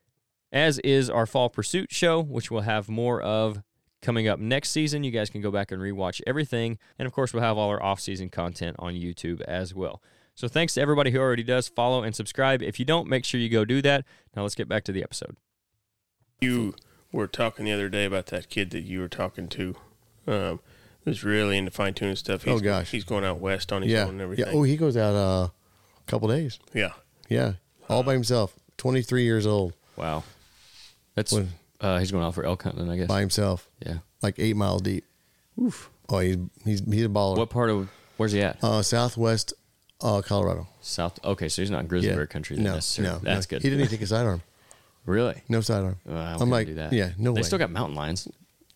as is our Fall Pursuit show, which we'll have more of coming up next season. You guys can go back and rewatch everything. And, of course, we'll have all our off-season content on YouTube as well. So thanks to everybody who already does follow and subscribe. If you don't, make sure you go do that. Now let's get back to the episode. You were talking the other day about that kid that you were talking to. Who's really into fine-tuning stuff. He's going out west on his own and everything. Yeah. Oh, he goes out a couple days. Yeah. Yeah. All by himself. 23 years old. Wow. That's he's going out for elk hunting, I guess. By himself. Yeah. Like 8 miles deep. Oof. Oh, he's a baller. What part of where's he at? Southwest Colorado. South. Okay, so he's not in grizzly bear country. No, that's good. He didn't even take a sidearm. Really? No sidearm. I'm like, do that. Yeah, no way. They still got mountain lions.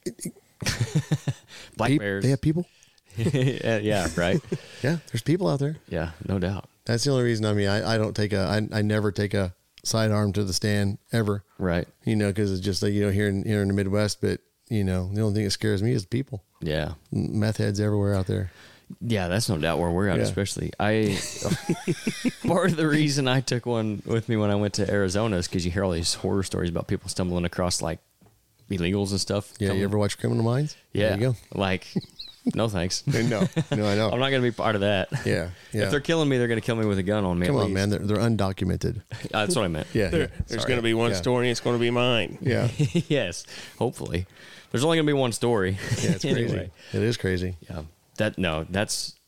Black bears. They have people. Yeah, right. Yeah, there's people out there. Yeah, no doubt. That's the only reason. I mean, I don't take I never take a sidearm to the stand ever. Right. Because it's just like here in the Midwest. But the only thing that scares me is people. Yeah. Meth heads everywhere out there. Yeah, that's no doubt where we're at, especially. Part of the reason I took one with me when I went to Arizona is because you hear all these horror stories about people stumbling across like illegals and stuff. Yeah, you ever watch Criminal Minds? Yeah. There you go. Like, no thanks. No, I know. I'm not going to be part of that. Yeah. If they're killing me, they're going to kill me with a gun on me. Come on, man. They're undocumented. That's what I meant. Yeah. There's going to be one story, and it's going to be mine. Yeah. Yes, hopefully. There's only going to be one story. Yeah, it's crazy. It is crazy. Yeah. That's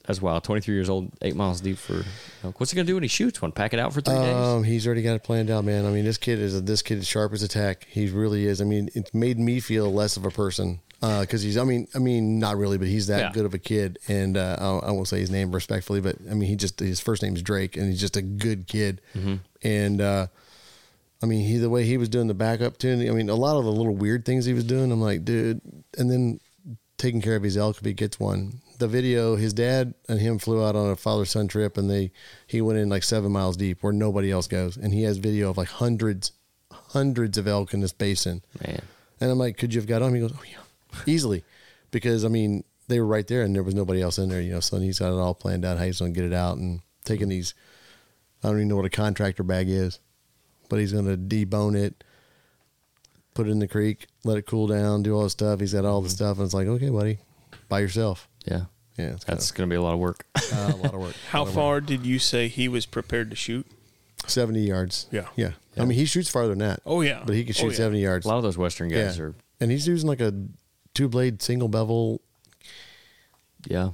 That's wild. 23 years old, 8 miles deep for elk. What's he gonna do when he shoots one? Pack it out for 3 days? He's already got it planned out, man. I mean, this kid is sharp as a tack. He really is. I mean, it's made me feel less of a person because he's. I mean, not really, but he's that good of a kid. And I won't say his name respectfully, but I mean, his first name is Drake, and he's just a good kid. Mm-hmm. And I mean, the way he was doing the backup tuning. I mean, a lot of the little weird things he was doing. I'm like, dude. And then taking care of his elk if he gets one. The video, his dad and him flew out on a father-son trip, and he went in like 7 miles deep where nobody else goes, and he has video of like hundreds of elk in this basin. Man, and I'm like, could you have got on? He goes, oh yeah, easily, because I mean they were right there, and there was nobody else in there. You know, so he's got it all planned out how he's going to get it out, and taking these. I don't even know what a contractor bag is, but he's going to debone it, put it in the creek, let it cool down, do all the stuff. He's got all the stuff, and it's like, okay, buddy, by yourself. Yeah. Yeah. That's going to be a lot of work. A lot of work. How far did you say he was prepared to shoot? 70 yards. Yeah. Yeah. I mean, he shoots farther than that. Oh, yeah. But he can shoot 70 yards. A lot of those Western guys are. And he's using like a 2-blade single bevel. Yeah.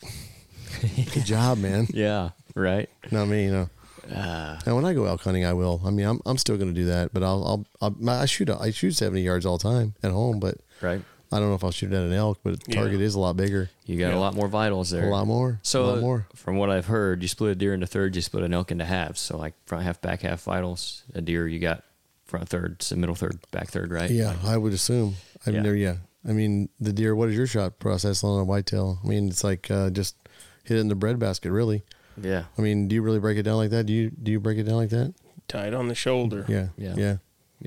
Good job, man. Yeah. Right. Not me, you know. And when I go elk hunting, I will. I mean, I'm still going to do that, but I shoot 70 yards all the time at home, but right. I don't know if I'll shoot at an elk, but the target is a lot bigger. You got a lot more vitals there. A lot more. So a lot more. From what I've heard, you split a deer into thirds, you split an elk into halves. So like front half, back half vitals. A deer, you got front third, middle third, back third, right? Yeah, I would assume. I mean, the deer, what is your shot process on a whitetail? I mean, it's like just hit it in the breadbasket, really. Yeah. I mean, do you really break it down like that? Do you break it down like that? Tied on the shoulder. Yeah.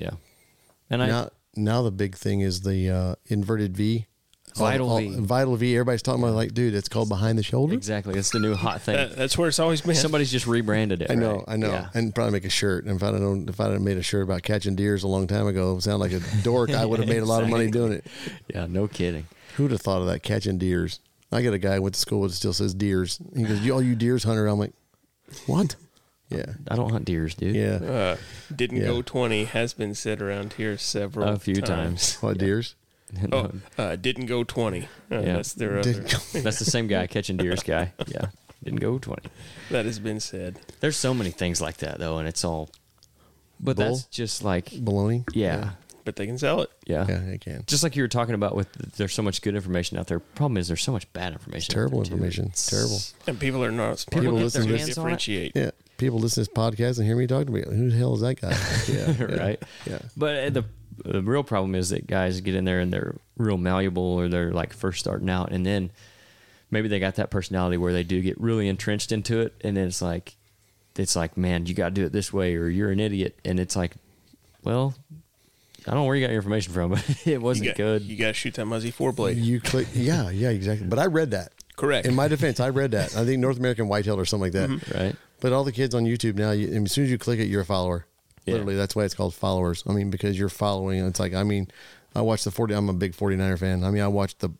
And now the big thing is the inverted V. Vital V. Vital V. Everybody's talking about, like, dude, it's called behind the shoulder. Exactly. It's the new hot thing. That's where it's always been. Somebody's just rebranded it. I know. Yeah. And probably make a shirt. And if I'd made a shirt about catching deers a long time ago, it sounded like a dork. I would have made a lot of money doing it. Yeah, no kidding. Who'd have thought of that, catching deers? I got a guy I went to school with that still says deers. He goes, you deers hunter? I'm like, what? Yeah. I don't hunt deers, dude. Yeah. Didn't go 20 has been said around here a few times. What, deers? Didn't go 20. That's their other. That's the same guy, catching deers guy. Yeah. Didn't go 20. That has been said. There's so many things like that, though, and it's all. But Bull? That's just like. Baloney? Yeah. But they can sell it. Yeah. Yeah, they can. Just like you were talking about there's so much good information out there. Problem is there's so much bad information. Terrible information. It's terrible. And people are not smart People enough to listen to differentiate. Yeah. People listen to this podcast and hear me talk to me. Who the hell is that guy? Yeah. Right. Yeah. But the real problem is that guys get in there and they're real malleable, or they're like first starting out, and then maybe they got that personality where they do get really entrenched into it, and then it's like, man, you got to do it this way, or you're an idiot. And it's like, well, I don't know where you got your information from, but it wasn't good. You got to shoot that Muzzy 4-blade. You click. Yeah, exactly. But I read that. Correct. In my defense, I read that. I think North American Whitetail or something like that. Mm-hmm. Right. But all the kids on YouTube now, as soon as you click it, you're a follower. Yeah. Literally, that's why it's called followers. I mean, because you're following. It's like, I mean, I watch I'm a big 49er fan. I mean, I watch the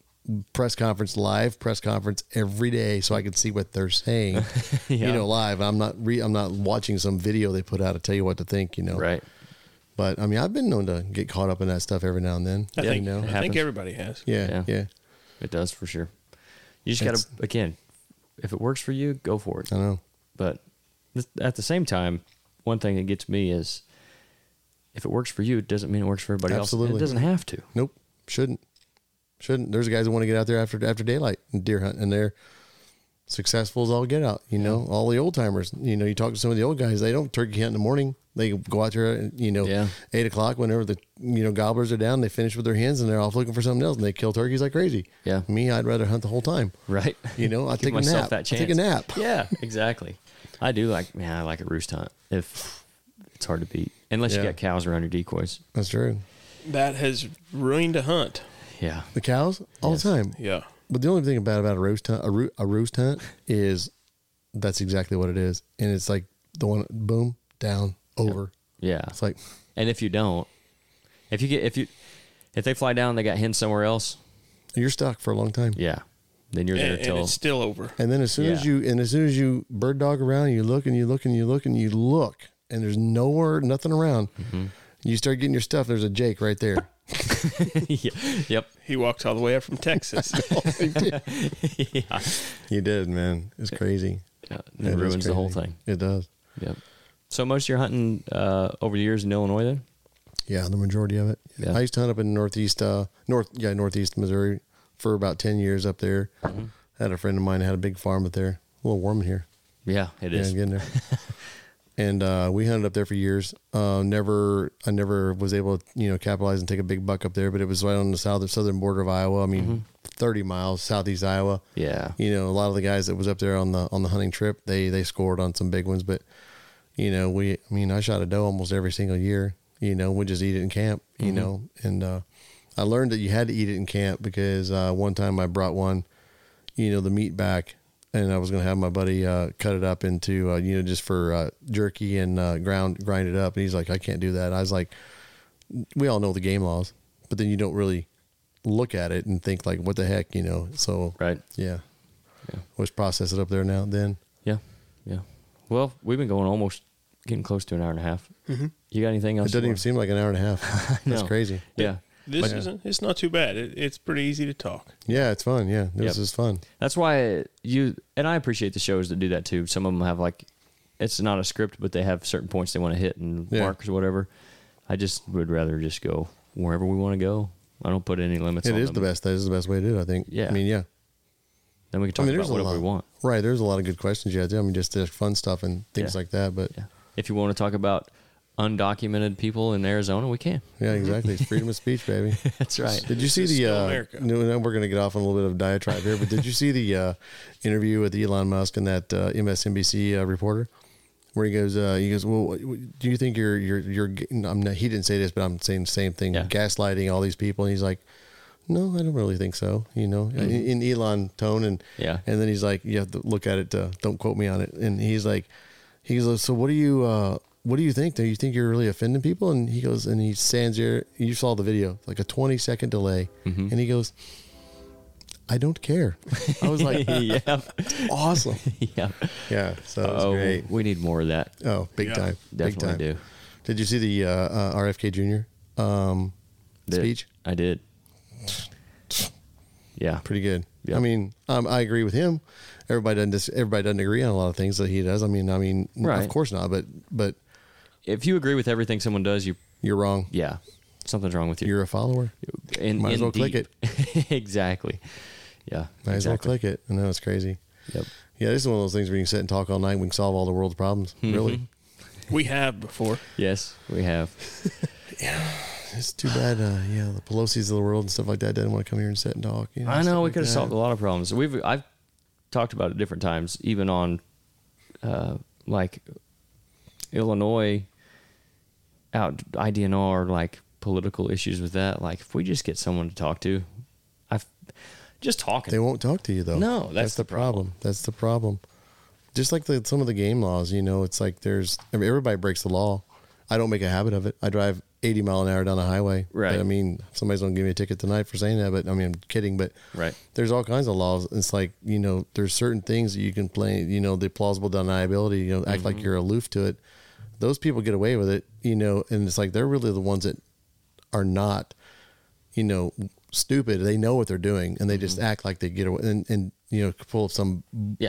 live press conference every day so I can see what they're saying, live. I'm not watching some video they put out to tell you what to think, Right. But I mean, I've been known to get caught up in that stuff every now and then. I think everybody has. Yeah. It does for sure. You just got to, again, if it works for you, go for it. I know. But at the same time, one thing that gets me is if it works for you, it doesn't mean it works for everybody else. It doesn't have to. Nope. Shouldn't. There's guys that want to get out there after daylight and deer hunt, and they're successful as all get out. All the old timers. You talk to some of the old guys, they don't turkey hunt in the morning. They go out there, 8 o'clock whenever the gobblers are down. They finish with their hens and they're off looking for something else, and they kill turkeys like crazy. Yeah. Me, I'd rather hunt the whole time. Right. I take a nap. I take a nap. Yeah, exactly. I like a roost hunt. If it's hard to beat, unless you got cows around your decoys. That's true. That has ruined a hunt. Yeah. The cows all the time. Yeah. But the only thing about a roost hunt is that's exactly what it is, and it's like the one boom down over. Yeah. It's like, and if you don't, if they fly down, they got hens somewhere else, you're stuck for a long time. Yeah. Then you're there till and it's still over. And then as soon as you bird dog around, you look and you look and you look and you look, and there's nothing around. Mm-hmm. You start getting your stuff. There's a Jake right there. Yeah. Yep. He walked all the way up from Texas. Yeah. You did, man. It's crazy. Yeah, It it is ruins the whole crazy. thing. It does. Yep. So most of your hunting over the years in Illinois then? Yeah, the majority of it. Yeah. I used to hunt up in northeast Missouri for about 10 years up there. Mm-hmm. Had a friend of mine that had a big farm up there. A little warm in here. Yeah, it is. Yeah, getting there. And we hunted up there for years. I never was able to, capitalize and take a big buck up there, but it was right on the southern border of Iowa. I mean, 30 miles southeast Iowa. Yeah. A lot of the guys that was up there on the hunting trip, they scored on some big ones, but I shot a doe almost every single year. We just eat it in camp, and I learned that you had to eat it in camp because one time I brought one, the meat back, and I was going to have my buddy cut it up into, just for jerky and grind it up. And he's like, I can't do that. I was like, we all know the game laws, but then you don't really look at it and think like, what the heck, So Right. yeah. Let's process it up there now and then. Yeah. Yeah. Well, we've been going almost getting close to an hour and a half. Mm-hmm. You got anything else? It doesn't even seem like an hour and a half. That's crazy. Yeah. It's not too bad. It's pretty easy to talk. Yeah, it's fun. Yeah, this is fun. That's why and I appreciate the shows that do that too. Some of them have it's not a script, but they have certain points they want to hit and markers or whatever. I just would rather just go wherever we want to go. I don't put any limits on It is them. the best. That is the best way to do it, I think. Yeah. I mean, yeah. Then we can talk about whatever we want. Right. There's a lot of good questions you had to. I mean, just fun stuff and things like that. But yeah. If you want to talk about undocumented people in Arizona, we can. Yeah, exactly. It's freedom of speech, baby. That's right. Did you see America. we're going to get off on a little bit of diatribe here, but did you see the interview with Elon Musk and that MSNBC reporter where he goes, well, do you think you're he didn't say this, but I'm saying the same thing, gaslighting all these people. And he's like, no, I don't really think so. In Elon tone. And then he's like, you have to look at it. Don't quote me on it. And he's like, so what do you think? Do you think you're really offending people? And he goes, and he stands there. You saw the video, like a 20-second delay. Mm-hmm. And he goes, I don't care. I was like, awesome. Yeah. So it was great. We need more of that. Oh, big time. Definitely big time. do. Did you see the RFK Jr. Speech? I did. Yeah. Pretty good. Yep. I mean, I agree with him. Everybody doesn't agree on a lot of things that he does. I mean, right. Of course not. But if you agree with everything someone does, you're wrong. Yeah, something's wrong with you. You're a follower. Might as well click it. Exactly. Yeah. Might as well click it. I know it's crazy. Yep. Yeah, this is one of those things where you can sit and talk all night. We can solve all the world's problems. Mm-hmm. Really. We have before. Yes, we have. Yeah. It's too bad. The Pelosi's of the world and stuff like that doesn't want to come here and sit and talk. I know we could have solved a lot of problems. I've talked about it different times, even on like Illinois out IDNR, like political issues with that. Like if we just get someone to talk to, just talking. They won't talk to you though. No, that's the problem. That's the problem. Just like some of the game laws, it's like everybody breaks the law. I don't make a habit of it. I drive 80 mile an hour down the highway. Right. But, I mean, somebody's going to give me a ticket tonight for saying that, but I mean, I'm kidding, but right. There's all kinds of laws. It's like, there's certain things that you can play, the plausible deniability, act like you're aloof to it. Those people get away with it, and it's like, they're really the ones that are not, stupid. They know what they're doing and they just act like they get away and pull up some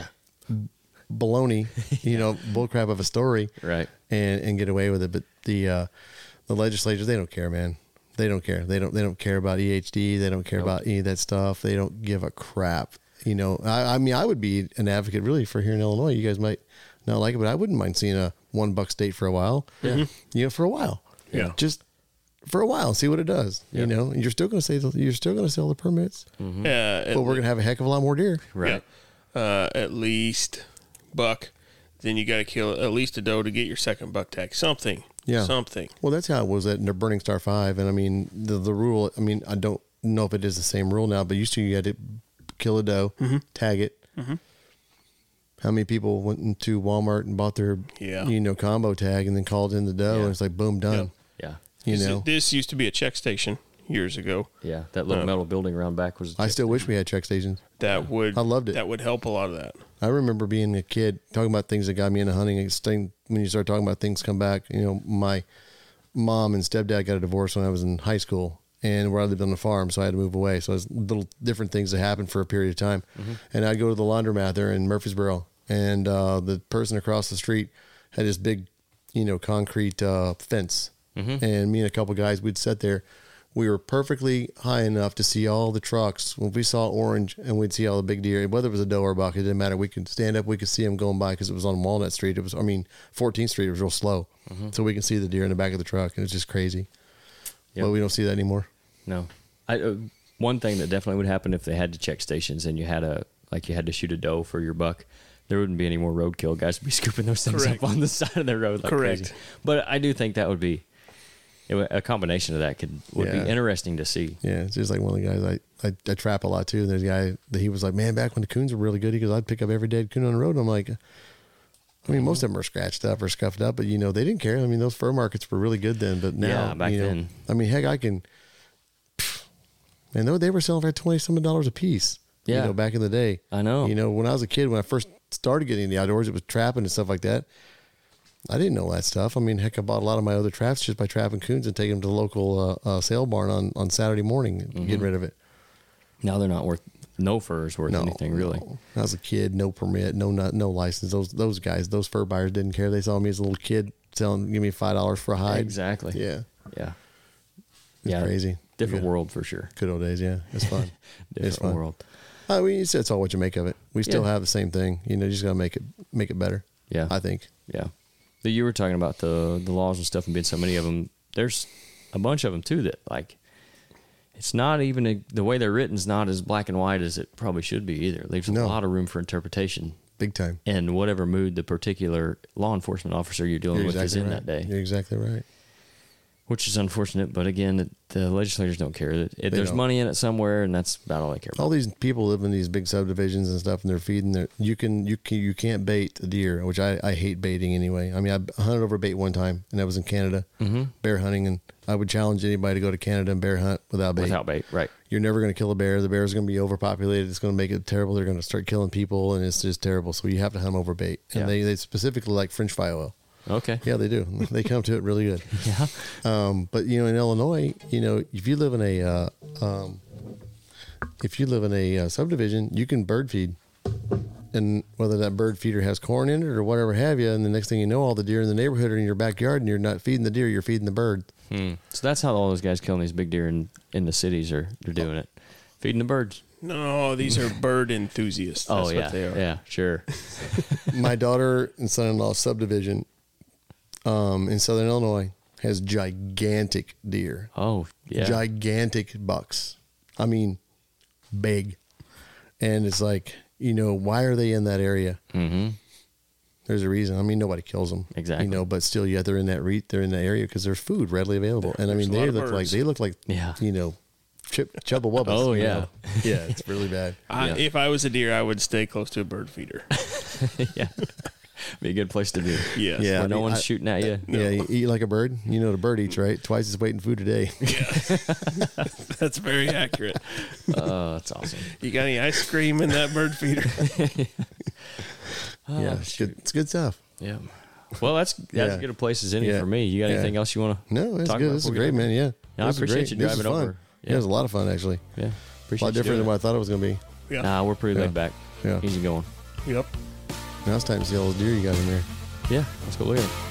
baloney, bullcrap of a story. Right. And get away with it. But the legislators, they don't care, man. They don't care. They don't care about EHD. They don't care about any of that stuff. They don't give a crap. I mean, I would be an advocate really for here in Illinois. You guys might not like it, but I wouldn't mind seeing a $1 state for a while. Yeah. For a while. Yeah. Just for a while, see what it does. Yeah. You're still going to sell the permits. Mm-hmm. But we're going to have a heck of a lot more deer. Right. Yeah. At least buck. Then you got to kill at least a doe to get your second buck tag. Something. Yeah. Something. Well, that's how it was at Burning Star 5. And I mean, the rule, I mean, I don't know if it is the same rule now, but used to you had to kill a doe, tag it. Mm-hmm. How many people went into Walmart and bought their, combo tag and then called in the doe and it's like, boom, done. Yeah. This used to be a check station years ago. Yeah. That little metal building around back was. I still wish we had check stations. I loved it. That would help a lot of that. I remember being a kid talking about things that got me into hunting. When you start talking about things come back, my mom and stepdad got a divorce when I was in high school. and where I lived on the farm, so I had to move away. So it was little different things that happened for a period of time. And I'd go to the laundromat there in Murfreesboro, and the person across the street had this big, concrete fence. And me and a couple guys, we'd sit there. We were perfectly high enough to see all the trucks. When we saw orange and we'd see all the big deer, whether it was a doe or a buck, it didn't matter. We could stand up, we could see them going by because it was on Walnut Street. 14th Street, it was real slow. So we can see the deer in the back of the truck, and it's just crazy. Yep. But we don't see that anymore. No. One thing that definitely would happen if they had to check stations and you had to shoot a doe for your buck, there wouldn't be any more roadkill. Guys would be scooping those things up on the side of the road like crazy. But I do think that would be a combination of that would be interesting to see. Yeah, it's just like one of the guys I trap a lot too. And there's a guy that he was like, man, back when the coons were really good, he goes, I'd pick up every dead coon on the road. And I'm like, most of them are scratched up or scuffed up, but they didn't care. Those fur markets were really good then, but now, back then. Heck, I can. Man, they were selling for $20 a piece. Yeah, back in the day. I know. When I was a kid, when I first started getting in the outdoors, it was trapping and stuff like that. I didn't know that stuff. Heck, I bought a lot of my other traps just by trapping coons and taking them to the local sale barn on Saturday morning and getting rid of it. Now they're not worth, no fur is worth anything, really. No. When I was a kid, no permit, no license. Those guys, those fur buyers didn't care. They saw me as a little kid give me $5 for a hide. Exactly. Yeah. Yeah. It's crazy. Different world for sure. Good old days, yeah. It's fun. Different fun. world. It's all what you make of it. We still have the same thing. You just got to make it better. Yeah. I think. Yeah. You were talking about the laws and stuff and being so many of them. There's a bunch of them too that it's not even the way they're written is not as black and white as it probably should be either. It leaves a lot of room for interpretation. Big time. And whatever mood the particular law enforcement officer you're dealing with is in that day. You're exactly right. Which is unfortunate, but again, the legislators don't care. There's money in it somewhere, and that's about all they care about. All these people live in these big subdivisions and stuff, and they're feeding. You can't bait a deer, which I hate baiting anyway. I hunted over bait one time, and that was in Canada, bear hunting, and I would challenge anybody to go to Canada and bear hunt without bait. Without bait, right? You're never going to kill a bear. The bear's going to be overpopulated. It's going to make it terrible. They're going to start killing people, and it's just terrible. So you have to hunt over bait, and they specifically like French fry oil. Okay. Yeah, they do. They come to it really good. Yeah. But in Illinois, if you live in a subdivision, you can bird feed, and whether that bird feeder has corn in it or whatever have you, and the next thing you know, all the deer in the neighborhood are in your backyard, and you're not feeding the deer, you're feeding the bird. So that's how all those guys killing these big deer in the cities they're doing it, feeding the birds. No, these are bird enthusiasts. That's what they are. Yeah, sure. My daughter and son-in-law subdivision in Southern Illinois has gigantic deer. Oh, yeah. Gigantic bucks. Big. And it's like, why are they in that area? Mm-hmm. There's a reason. Nobody kills them. Exactly. But still, yet they're in that area because there's food readily available. And they look like Chubba Wubbas. Oh, yeah. Yeah, it's really bad. If I was a deer, I would stay close to a bird feeder. Yeah. Be a good place to be. Yes. Yeah. Where no one's shooting at you. Yeah, you eat like a bird. The bird eats, right? Twice as weight in food a day. Yeah. That's very accurate. Oh, that's awesome. You got any ice cream in that bird feeder? Yeah, it's good stuff. Yeah. Well, that's as good a place as any for me. You got anything else you want to No, it's good. This is great, man. Yeah. No, I appreciate you driving over. Yeah, it was a lot of fun, actually. Yeah. A lot different than what I thought it was going to be. Yeah. Nah, we're pretty laid back. Yeah. Easy going. Yep. Now it's time to see all those deer you got in there. Yeah, let's go look at them.